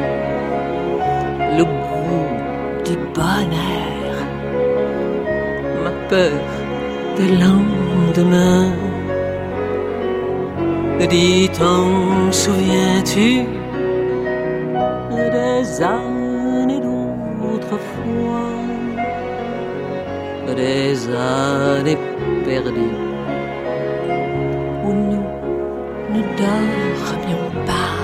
le goût du bonheur, ma peur des lendemains. Dis, t'en souviens-tu des années d'autrefois, des années perdues où nous ne dormions pas?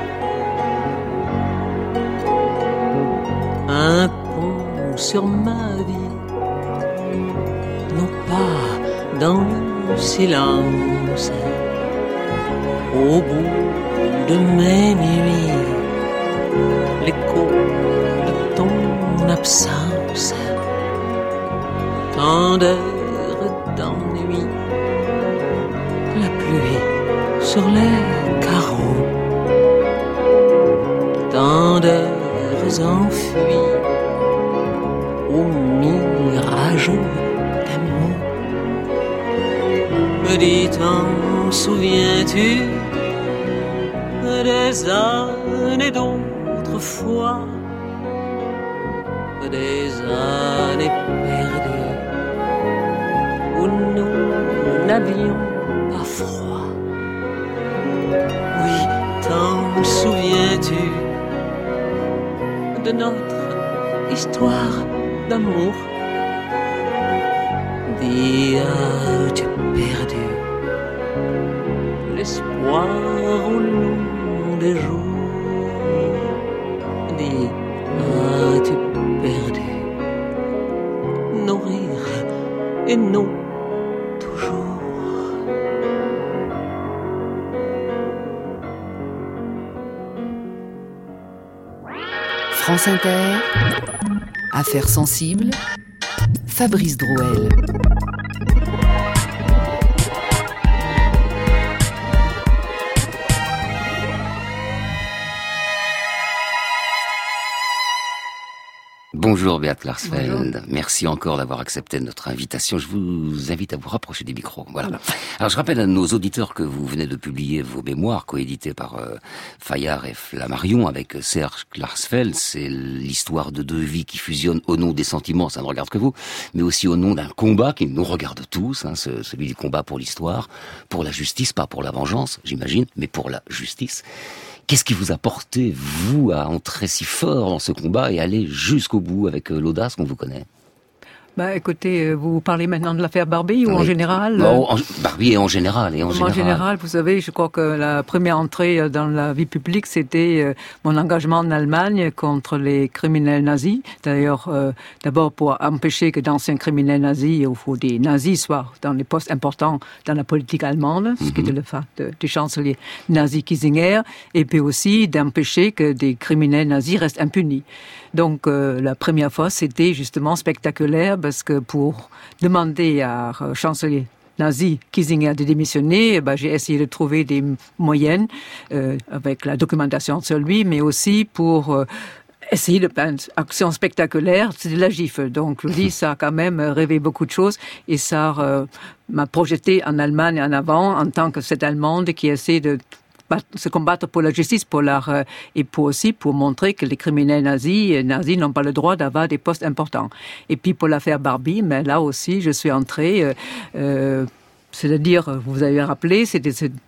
Un pont sur ma vie, non pas dans le silence, au bout de mes nuits, l'écho de ton absence, tant d'heures d'ennui, la pluie sur les carreaux, tant enfuis au mirageux d'amour. Me dis, t'en souviens-tu des années d'autrefois, des années perdues où nous n'avions pas froid? Oui, t'en souviens-tu de notre histoire d'amour? Dis, as-tu perdu l'espoir au long des jours? Dis, as-tu perdu nos rires et nos toujours? France Inter, Affaires sensibles, Fabrice Drouel. Bonjour Beat Klarsfeld. Bonjour. Merci encore d'avoir accepté notre invitation. Je vous invite à vous rapprocher des micros. Voilà. voilà. Alors je rappelle à nos auditeurs que vous venez de publier vos mémoires coédités par euh, Fayard et Flammarion avec Serge Klarsfeld. C'est l'histoire de deux vies qui fusionnent au nom des sentiments, ça ne regarde que vous, mais aussi au nom d'un combat qui nous regarde tous, hein, ce, celui du combat pour l'histoire, pour la justice, pas pour la vengeance, j'imagine, mais pour la justice. Qu'est-ce qui vous a porté, vous, à entrer si fort dans ce combat et aller jusqu'au bout avec l'audace qu'on vous connaît? Bah, écoutez, vous parlez maintenant de l'affaire Barbie ou oui. en général? Non, en, Barbie et en général, et en, en général. En général, vous savez, je crois que la première entrée dans la vie publique, c'était euh, mon engagement en Allemagne contre les criminels nazis. D'ailleurs, euh, d'abord pour empêcher que d'anciens criminels nazis ou des nazis soient dans les postes importants dans la politique allemande, mm-hmm. ce qui était le fait de, du chancelier nazi Kiesinger, et puis aussi d'empêcher que des criminels nazis restent impunis. Donc, euh, la première fois, c'était justement spectaculaire parce que pour demander à euh, chancelier nazi Kiesinger de démissionner, ben, j'ai essayé de trouver des moyens euh, avec la documentation sur lui, mais aussi pour euh, essayer de faire une action spectaculaire, c'est de la gifle. Donc, je vous dis, ça a quand même rêvé beaucoup de choses et ça euh, m'a projeté en Allemagne en avant en tant que cette Allemande qui essaie de se combattre pour la justice, pour leur, euh, et pour aussi pour montrer que les criminels nazis, nazis n'ont pas le droit d'avoir des postes importants. Et puis pour l'affaire Barbie, mais là aussi, je suis entrée, euh, euh, c'est-à-dire, vous avez rappelé, c'était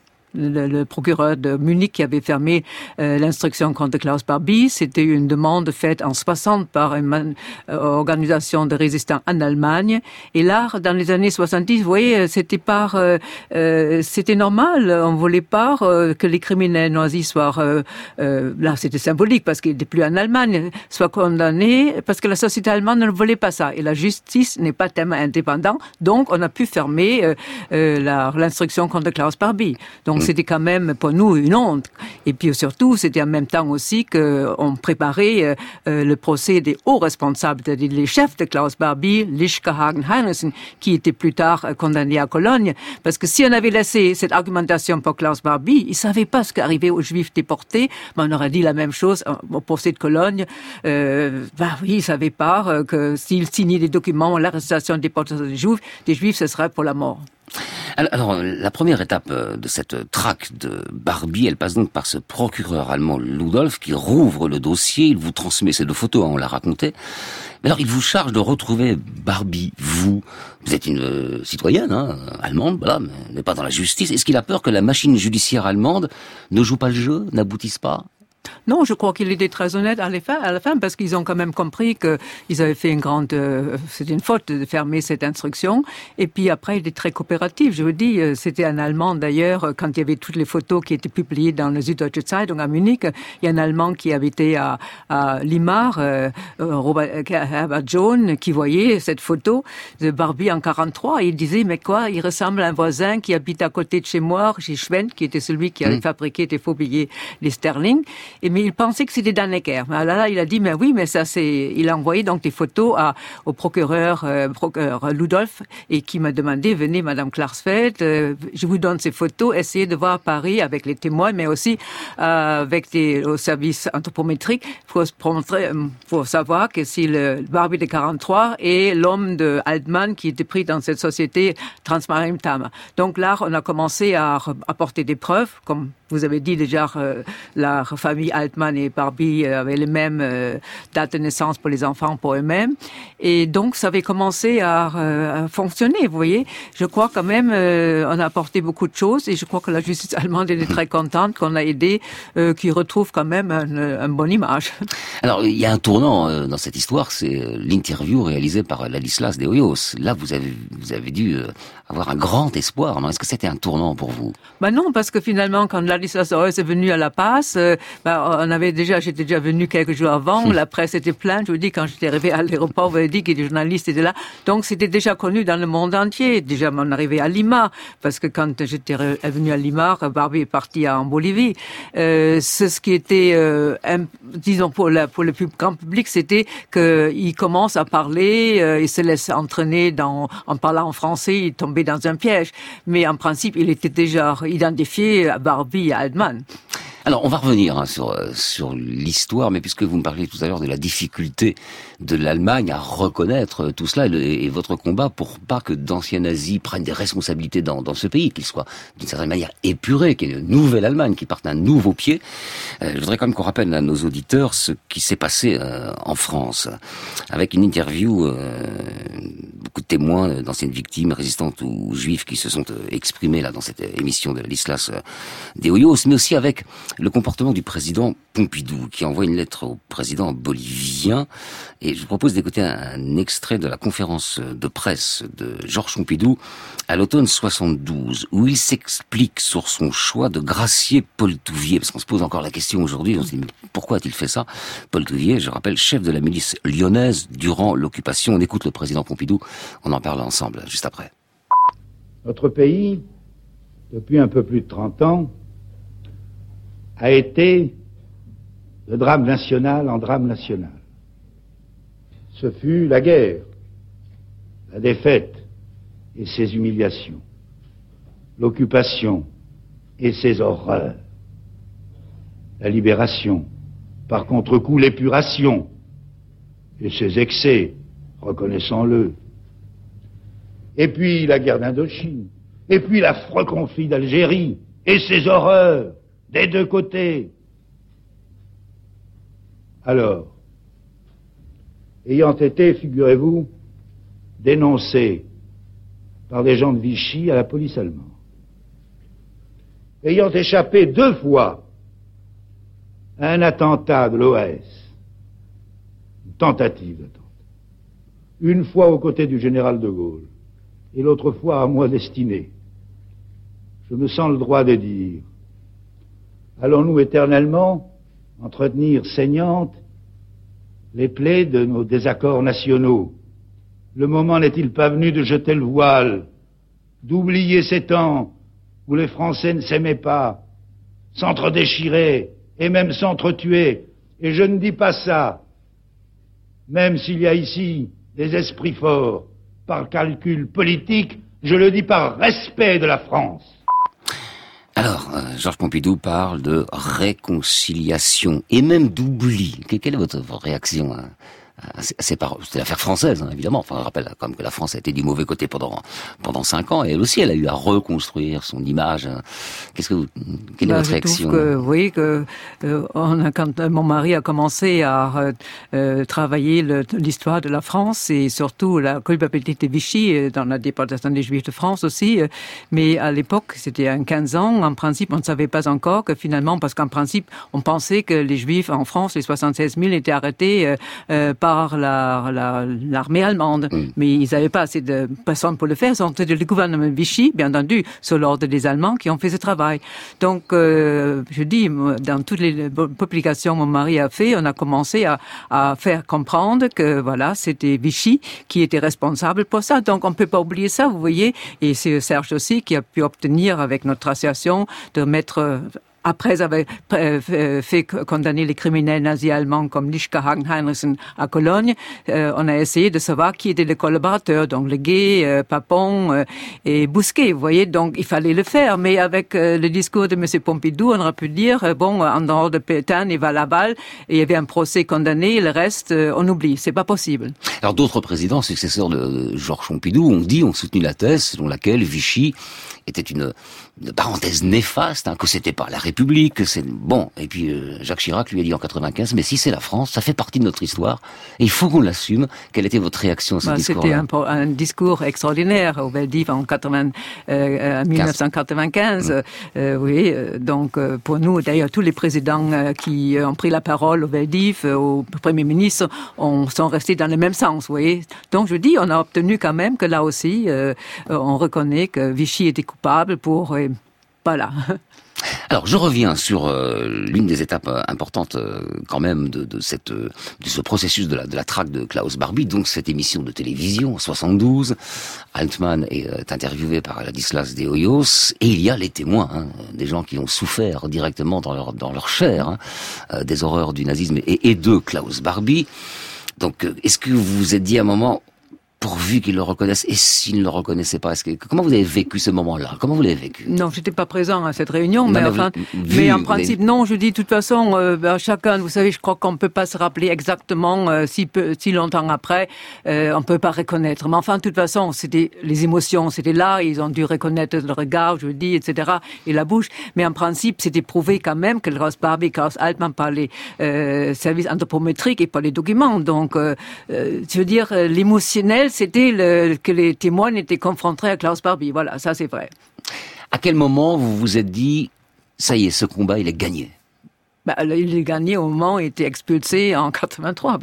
Le, le procureur de Munich qui avait fermé euh, l'instruction contre Klaus Barbie. C'était une demande faite en soixante par une man, euh, organisation de résistants en Allemagne. Et là, dans les années soixante-dix, vous voyez, c'était par, euh, euh, c'était normal. On voulait pas euh, que les criminels nazis soient, euh, euh, là, c'était symbolique parce qu'ils n'étaient plus en Allemagne, soient condamnés parce que la société allemande ne voulait pas ça. Et la justice n'est pas tellement indépendante. Donc, on a pu fermer euh, euh, la, l'instruction contre Klaus Barbie. Donc, c'était quand même pour nous une honte. Et puis surtout, c'était en même temps aussi qu'on préparait euh, euh, le procès des hauts responsables, c'est-à-dire les chefs de Klaus Barbie, Lischke, Hagen, Heinrichsen, qui étaient plus tard euh, condamnés à Cologne. Parce que si on avait laissé cette argumentation pour Klaus Barbie, ils ne savaient pas ce qui arrivait aux Juifs déportés, mais on aurait dit la même chose au procès de Cologne. Euh, ben oui, ils ne savaient pas euh, que s'ils signaient des documents, l'arrestation, déportation des Juifs, des Juifs, ce serait pour la mort. Alors, la première étape de cette traque de Barbie, elle passe donc par ce procureur allemand Ludolf qui rouvre le dossier, il vous transmet ces deux photos, hein, on l'a raconté. Mais alors, il vous charge de retrouver Barbie, vous. Vous êtes une euh, citoyenne, hein, allemande, voilà, mais pas dans la justice. Est-ce qu'il a peur que la machine judiciaire allemande ne joue pas le jeu, n'aboutisse pas ? Non, je crois qu'il était très honnête à la fin, à la fin parce qu'ils ont quand même compris qu'ils avaient fait une grande... Euh, c'était une faute de fermer cette instruction. Et puis après, il était très coopératif. Je vous dis, c'était un Allemand d'ailleurs, quand il y avait toutes les photos qui étaient publiées dans la Süddeutsche Zeitung à Munich, il y a un Allemand qui habitait à, à Limar, euh, Robert, Herbert John, qui voyait cette photo de Barbie en quarante-trois. Et il disait, mais quoi, il ressemble à un voisin qui habite à côté de chez moi, chez Schwendt, qui était celui qui avait mmh. fabriqué des faux billets, les sterling. Et mais il pensait que c'était Dannecker. Alors là, il a dit, mais oui, mais ça c'est. Il a envoyé donc des photos à au procureur, euh, procureur Ludolf, et qui m'a demandé, venez, Madame Klarsfeld, euh, je vous donne ces photos, essayez de voir Paris avec les témoins, mais aussi euh, avec des au service anthropométrique, pour montrer, pour savoir que si le Barbie de quarante-trois est l'homme de Altman qui était pris dans cette société Transmaritime. Donc là, on a commencé à apporter des preuves, comme vous avez dit déjà, euh, la famille Altman et Barbie avaient les mêmes euh, dates de naissance pour les enfants, pour eux-mêmes. Et donc, ça avait commencé à, euh, à fonctionner, vous voyez. Je crois quand même, euh, on a apporté beaucoup de choses et je crois que la justice allemande est très contente qu'on a aidé, euh, qu'ils retrouvent quand même une un bonne image. Alors, il y a un tournant euh, dans cette histoire, c'est euh, l'interview réalisée par Ladislas de Hoyos. Là, vous avez, vous avez dû euh, avoir un grand espoir, non? Est-ce que c'était un tournant pour vous? Ben non, parce que finalement, quand Ladislas de Hoyos est venu à La Paz, euh, ben, on avait déjà, j'étais déjà venu quelques jours avant, la presse était pleine, je vous dis, quand j'étais arrivé à l'aéroport, vous avez dit que les journalistes étaient là. Donc, c'était déjà connu dans le monde entier. Déjà, mon arrivée à Lima, parce que quand j'étais venu à Lima, Barbie est parti en Bolivie. Euh, c'est ce qui était, euh, un, disons, pour, la, pour le grand public, c'était qu'il commence à parler, euh, il se laisse entraîner dans, en parlant en français, il tombait dans un piège. Mais en principe, il était déjà identifié à Barbie et à Altman. Alors, on va revenir hein, sur sur l'histoire, mais puisque vous me parliez tout à l'heure de la difficulté de l'Allemagne à reconnaître tout cela, et, et votre combat pour pas que d'anciens nazis prennent des responsabilités dans, dans ce pays, qu'ils soient d'une certaine manière épurés, qu'il y ait une nouvelle Allemagne qui parte d'un nouveau pied. Euh, je voudrais quand même qu'on rappelle à nos auditeurs ce qui s'est passé euh, en France, avec une interview, euh, beaucoup de témoins d'anciennes victimes, résistantes ou juifs qui se sont euh, exprimés là dans cette émission de Ladislas euh, de Hoyos, mais aussi avec le comportement du président Pompidou, qui envoie une lettre au président bolivien. Et je vous propose d'écouter un, un extrait de la conférence de presse de Georges Pompidou à l'automne soixante-douze, où il s'explique sur son choix de gracier Paul Touvier, parce qu'on se pose encore la question aujourd'hui, on se dit, mais pourquoi a-t-il fait ça? Paul Touvier, je rappelle, chef de la milice lyonnaise durant l'occupation. On écoute le président Pompidou, on en parle ensemble juste après. Notre pays, depuis un peu plus de trente ans, a été de drame national en drame national. Ce fut la guerre, la défaite et ses humiliations, l'occupation et ses horreurs, la libération, par contre-coup l'épuration et ses excès, reconnaissons-le, et puis la guerre d'Indochine, et puis l'affreux conflit d'Algérie et ses horreurs, des deux côtés. Alors, ayant été, figurez-vous, dénoncé par des gens de Vichy à la police allemande, ayant échappé deux fois à un attentat de l'O A S, une tentative d'attentat, une fois aux côtés du général de Gaulle, et l'autre fois à moi destiné, je me sens le droit de dire: allons-nous éternellement entretenir saignantes les plaies de nos désaccords nationaux? Le moment n'est-il pas venu de jeter le voile, d'oublier ces temps où les Français ne s'aimaient pas, s'entre-déchiraient et même s'entre-tuaient? Et je ne dis pas ça, même s'il y a ici des esprits forts, par calcul politique, je le dis par respect de la France. Alors, euh, Georges Pompidou parle de réconciliation et même d'oubli. Quelle est votre réaction à, à ces paroles? C'était l'affaire française, hein, évidemment. Enfin, on rappelle comme que la France a été du mauvais côté pendant pendant cinq ans, et elle aussi, elle a eu à reconstruire son image. Qu'est-ce que vous, quelle est bah, votre je réaction? trouve que, oui, que euh, on a, quand mon mari a commencé à euh, travailler le, l'histoire de la France et surtout la culpabilité de Vichy dans la déportation des Juifs de France aussi, euh, mais à l'époque, c'était en quinze ans, en principe, on ne savait pas encore que finalement, parce qu'en principe, on pensait que les Juifs en France, les soixante-seize mille, étaient arrêtés euh, euh, par la, la, l'armée allemande. Mm. Mais ils n'avaient pas assez de personnes pour le faire. C'était le gouvernement Vichy, bien entendu, sur l'ordre des Allemands, qui ont fait ce travail. Donc, euh, je dis, dans toutes les publications que mon mari a fait, on a commencé à, à faire comprendre que, voilà, c'était Vichy qui était responsable pour ça. Donc, on ne peut pas oublier ça, vous voyez. Et c'est Serge aussi qui a pu obtenir, avec notre association, de mettre après avoir fait condamner les criminels nazis allemands comme Lischka, Hagen-Heinrichsen à Cologne, euh, on a essayé de savoir qui étaient les collaborateurs, donc Leguet, euh, Papon euh, et Bousquet, vous voyez, donc il fallait le faire, mais avec euh, le discours de M. Pompidou, on aurait pu dire, euh, bon, en dehors de Pétain et Valabal, il y avait un procès condamné, le reste, euh, on oublie, c'est pas possible. Alors d'autres présidents, successeurs de Georges Pompidou, ont dit, ont soutenu la thèse selon laquelle Vichy était une, une parenthèse néfaste, hein, que c'était pas la République, que c'est bon. Et puis euh, Jacques Chirac lui a dit en quatre-vingt-quinze, mais si c'est la France, ça fait partie de notre histoire, et il faut qu'on l'assume. Quelle était votre réaction à ce bah, discours-là? C'était un, un discours extraordinaire au Veldiv en quatre-vingts, euh, dix-neuf cent quatre-vingt-quinze. Mmh. Euh, oui, euh, donc euh, pour nous, d'ailleurs, tous les présidents euh, qui ont pris la parole au Veldiv, euh, au Premier ministre, on, sont restés dans le même sens, vous voyez. Donc je dis, on a obtenu quand même que là aussi, euh, on reconnaît que Vichy était coupable pour... Euh, voilà. Alors, je reviens sur euh, l'une des étapes euh, importantes euh, quand même de, de, cette, euh, de ce processus de la, de la traque de Klaus Barbie, donc cette émission de télévision en soixante-douze. Altman est euh, interviewé par Ladislas de Hoyos, et il y a les témoins, hein, des gens qui ont souffert directement dans leur, dans leur chair hein, euh, des horreurs du nazisme et, et de Klaus Barbie. Donc, euh, est-ce que vous vous êtes dit à un moment... pourvu qu'ils le reconnaissent, et s'ils ne le reconnaissaient pas, est-ce que, comment vous avez vécu ce moment-là? Comment vous l'avez vécu? Non, j'étais pas présent à cette réunion, non, mais, mais enfin, vu, mais en principe, les... non, je dis, de toute façon, euh, ben, chacun, vous savez, je crois qu'on peut pas se rappeler exactement, euh, si peu, si longtemps après, euh, on peut pas reconnaître. Mais enfin, de toute façon, c'était, les émotions, c'était là, ils ont dû reconnaître le regard, je dis, et cetera, et la bouche. Mais en principe, c'était prouvé quand même que Klaus Barbie, Klaus Altman par les, euh, services anthropométriques et par les documents. Donc, euh, euh, je veux dire, l'émotionnel, c'était le, que les témoins étaient confrontés à Klaus Barbie. Voilà, ça c'est vrai. À quel moment vous vous êtes dit, ça y est, ce combat, il est gagné? Bah, il est gagné au moment où il était expulsé en quatre-vingt-trois.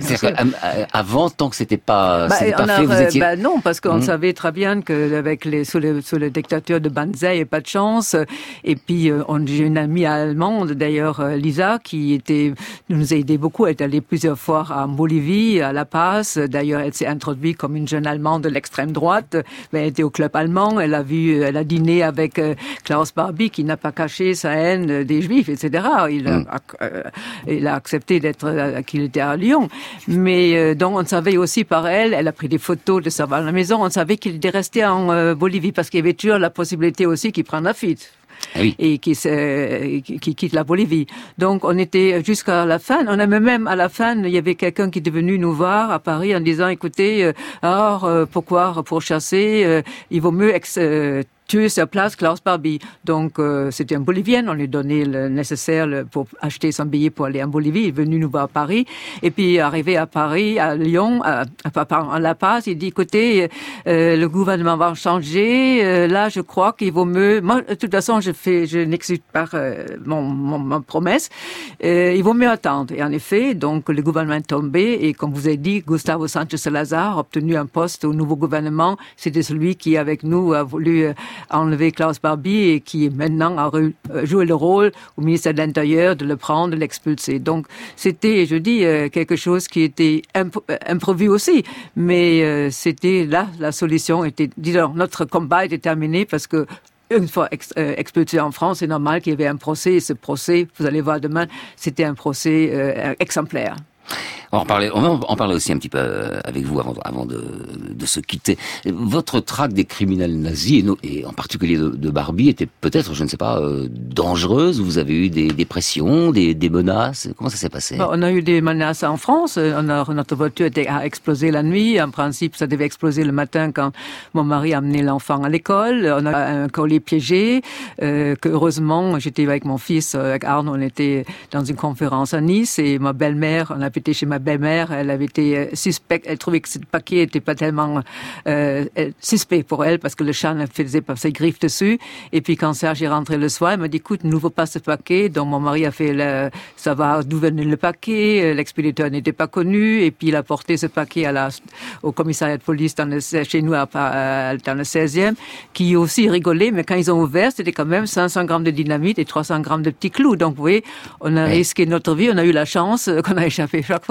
Avant, tant que c'était pas, bah, c'était pas a, fait, vous étiez... Bah, non, parce qu'on mmh. savait très bien que avec les, sous le, sous le dictateur de Banzai, il n'y a pas de chance. Et puis, euh, on, j'ai une amie allemande, d'ailleurs, Lisa, qui était, nous a aidé beaucoup. Elle est allée plusieurs fois en Bolivie, à La Paz. D'ailleurs, elle s'est introduite comme une jeune Allemande de l'extrême droite. Mais elle était au club allemand. Elle a vu, elle a dîné avec euh, Klaus Barbie, qui n'a pas caché sa haine des Juifs, et cetera. Il mmh. a, Euh, il a accepté d'être euh, qu'il était à Lyon, mais euh, donc on savait aussi par elle, elle a pris des photos de sa à la maison, on savait qu'il était resté en euh, Bolivie parce qu'il y avait toujours la possibilité aussi qu'il prenne la fuite. Oui. Et qui, qui, qui quitte la Bolivie. Donc, on était jusqu'à la fin. On avait même à la fin, il y avait quelqu'un qui était venu nous voir à Paris en disant, écoutez, euh, alors euh, pourquoi pour chasser, euh, il vaut mieux ex, euh, tuer sur place Klaus Barbie. Donc, euh, c'était un Bolivien. On lui donnait le nécessaire pour acheter son billet pour aller en Bolivie. Il est venu nous voir à Paris. Et puis, arrivé à Paris, à Lyon, à, à, à La Paz, il dit, écoutez, euh, le gouvernement va changer. Euh, là, je crois qu'il vaut mieux... Moi, de toute façon, je fais, je n'exécute pas euh, mon, mon, ma promesse. Euh, il vaut mieux attendre. Et en effet, donc, le gouvernement est tombé. Et comme vous avez dit, Gustavo Sánchez Salazar a obtenu un poste au nouveau gouvernement. C'était celui qui, avec nous, a voulu... Euh, enlevé Klaus Barbie et qui maintenant a joué le rôle au ministère de l'Intérieur de le prendre, de l'expulser. Donc c'était, je dis, quelque chose qui était imp- imprévu aussi, mais euh, c'était là, la solution était, disons, notre combat était terminé parce que une fois ex- euh, expulsé en France, c'est normal qu'il y avait un procès et ce procès, vous allez voir demain, c'était un procès euh, exemplaire. On va en parler, on va en parler aussi un petit peu avec vous avant, avant de, de se quitter. Votre traque des criminels nazis, et, no, et en particulier de, de Barbie, était peut-être, je ne sais pas, euh, dangereuse. Vous avez eu des, des pressions, des, des menaces. Comment ça s'est passé? On a eu des menaces en France. On a, notre voiture a explosé la nuit. En principe, ça devait exploser le matin quand mon mari a amené l'enfant à l'école. On a un collier piégé. Euh, que heureusement, j'étais avec mon fils, avec Arnaud, on était dans une conférence à Nice et ma belle-mère, on a été chez ma belle-mère, elle avait été suspecte, elle trouvait que ce paquet n'était pas tellement euh, suspect pour elle parce que le chat ne faisait pas ses griffes dessus. Et puis quand Serge est rentré le soir, elle m'a dit, écoute, n'ouvre pas ce paquet. Donc mon mari a fait le, savoir d'où venait le paquet, l'expéditeur n'était pas connu, et puis il a porté ce paquet à la, au commissariat de police dans le, chez nous à, à, dans le seizième, qui aussi rigolait, mais quand ils ont ouvert, c'était quand même cinq cents grammes de dynamite et trois cents grammes de petits clous. Donc vous voyez, on a risqué notre vie, on a eu la chance qu'on a échappé chaque fois.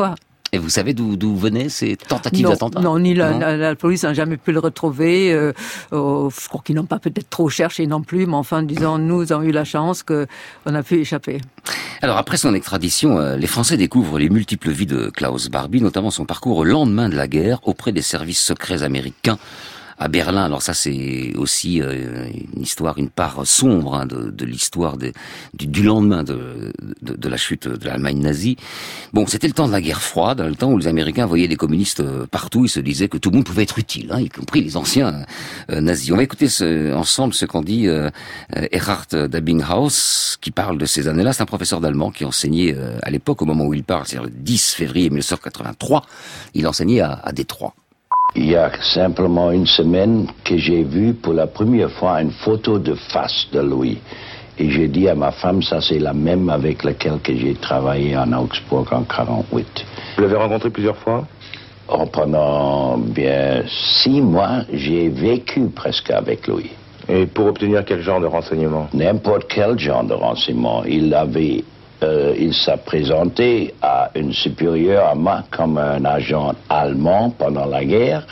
Et vous savez d'où, d'où venaient ces tentatives non, d'attentat? Non, ni la, la, la police n'a jamais pu le retrouver. Euh, euh, je crois qu'ils n'ont pas peut-être trop cherché non plus, mais enfin, disons, nous avons eu la chance qu'on a pu échapper. Alors, après son extradition, euh, les Français découvrent les multiples vies de Klaus Barbie, notamment son parcours au lendemain de la guerre auprès des services secrets américains à Berlin. Alors ça, c'est aussi euh, une histoire, une part sombre hein, de, de l'histoire de, du, du lendemain de, de, de la chute de l'Allemagne nazie. Bon, c'était le temps de la guerre froide, le temps où les Américains voyaient des communistes partout. Ils se disaient que tout le monde pouvait être utile, hein, y compris les anciens euh, nazis. On va écouter ce, ensemble ce qu'en dit euh, Erhard Dabinghaus, qui parle de ces années-là. C'est un professeur d'allemand qui enseignait euh, à l'époque, au moment où il parle, c'est-à-dire le dix février mille neuf cent quatre-vingt-trois, il enseignait à, à Détroit. Il y a simplement une semaine que j'ai vu pour la première fois une photo de face de lui. Et j'ai dit à ma femme, ça c'est la même avec laquelle que j'ai travaillé en Augsbourg en quarante-huit. Vous l'avez rencontré plusieurs fois? Oh, pendant bien six mois, j'ai vécu presque avec lui. Et pour obtenir quel genre de renseignements? N'importe quel genre de renseignements. Il avait... Euh, il s'est présenté à une supérieure à moi comme un agent allemand pendant la guerre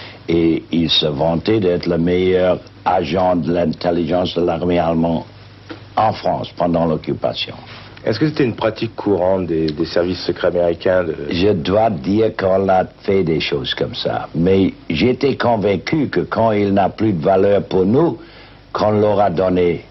et il se vantait d'être le meilleur agent de l'intelligence de l'armée allemande en France pendant l'occupation. Est-ce que c'était une pratique courante des, des services secrets américains de... Je dois dire qu'on a fait des choses comme ça, mais j'étais convaincu que quand il n'a plus de valeur pour nous, qu'on l'aura donné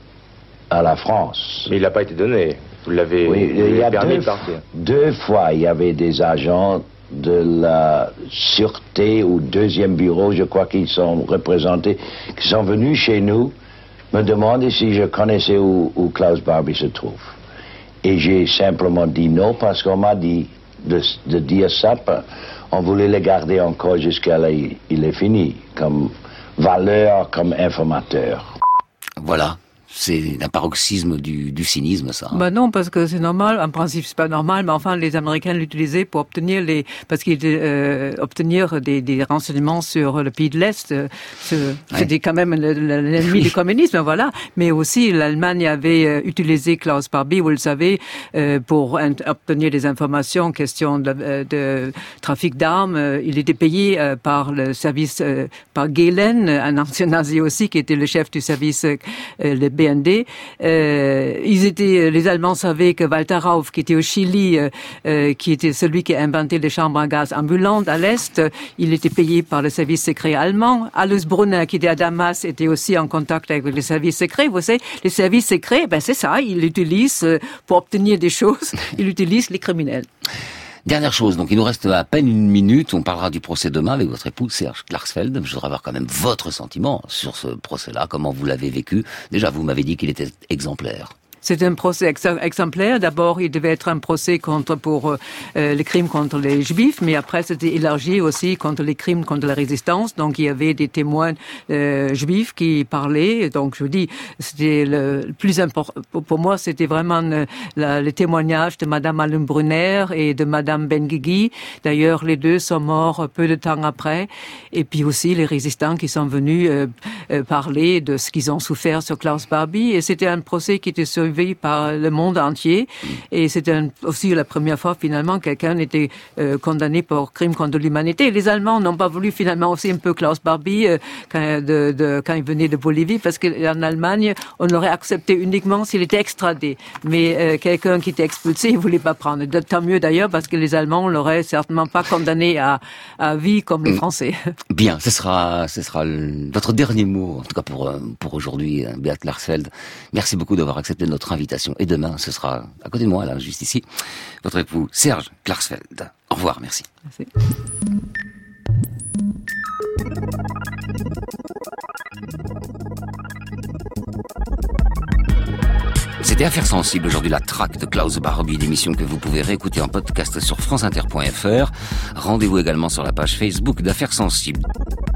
à la France. Mais il n'a pas été donné. Vous l'avez oui, il y a permis deux, de partir. Deux fois, il y avait des agents de la sûreté ou deuxième bureau, je crois qu'ils sont représentés, qui sont venus chez nous me demander si je connaissais où, où Klaus Barbie se trouve. Et j'ai simplement dit non parce qu'on m'a dit de, de dire ça. On voulait le garder encore jusqu'à là, il, il est fini, comme valeur, comme informateur. Voilà. C'est un paroxysme du, du cynisme, ça. Ben non, parce que c'est normal. En principe, c'est pas normal, mais enfin, les Américains l'utilisaient pour obtenir les, parce qu'ils euh, obtenir des, des renseignements sur le pays de l'Est. Euh, C'était ouais. quand même l'ennemi du communisme, voilà. Mais aussi, l'Allemagne avait euh, utilisé Klaus Barbie, vous le savez, euh, pour obtenir des informations, question de, euh, de trafic d'armes. Euh, il était payé euh, par le service, euh, par Gehlen, un ancien nazi aussi, qui était le chef du service, euh, le B N D. Euh, ils étaient, les Allemands savaient que Walter Rauff, qui était au Chili, euh, euh, qui était celui qui a inventé les chambres à gaz ambulantes à l'Est, euh, il était payé par le service secret allemand. Alois Brunner, qui était à Damas, était aussi en contact avec les services secrets. Vous savez, les services secrets, ben c'est ça, ils l'utilisent euh, pour obtenir des choses, ils utilisent les criminels. Dernière chose, donc il nous reste à peine une minute, on parlera du procès demain avec votre époux Serge Klarsfeld. Je voudrais avoir quand même votre sentiment sur ce procès-là, comment vous l'avez vécu. Déjà, vous m'avez dit qu'il était exemplaire. C'est un procès ex- exemplaire. D'abord, il devait être un procès contre pour euh, les crimes contre les Juifs, mais après, c'était élargi aussi contre les crimes contre la résistance. Donc, il y avait des témoins euh, juifs qui parlaient. Donc, je vous dis, c'était le plus important. Pour moi, c'était vraiment le, la, le témoignage de Madame Alois Brunner et de Madame Benguigui. D'ailleurs, les deux sont morts peu de temps après. Et puis aussi, les résistants qui sont venus euh, euh, parler de ce qu'ils ont souffert sur Klaus Barbie. Et c'était un procès qui était sur par le monde entier. Et c'était aussi la première fois, finalement, que quelqu'un était euh, condamné pour crime contre l'humanité. Les Allemands n'ont pas voulu, finalement, aussi un peu Klaus Barbie euh, quand, de, de, quand il venait de Bolivie, parce qu'en Allemagne, on l'aurait accepté uniquement s'il était extradé. Mais euh, quelqu'un qui était expulsé, il voulait pas prendre. Tant mieux, d'ailleurs, parce que les Allemands l'auraient certainement pas condamné à, à vie comme les Français. Bien, ce sera, ce sera le, votre dernier mot, en tout cas pour, pour aujourd'hui, Beat Klarsfeld. Merci beaucoup d'avoir accepté notre invitation. Et demain, ce sera à côté de moi, là, juste ici, votre époux Serge Klarsfeld. Au revoir, merci. Merci. C'était Affaires sensibles, aujourd'hui la traque de Klaus Barbie, d'émission que vous pouvez réécouter en podcast sur franceinter point f r. Rendez-vous également sur la page Facebook d'Affaires sensibles.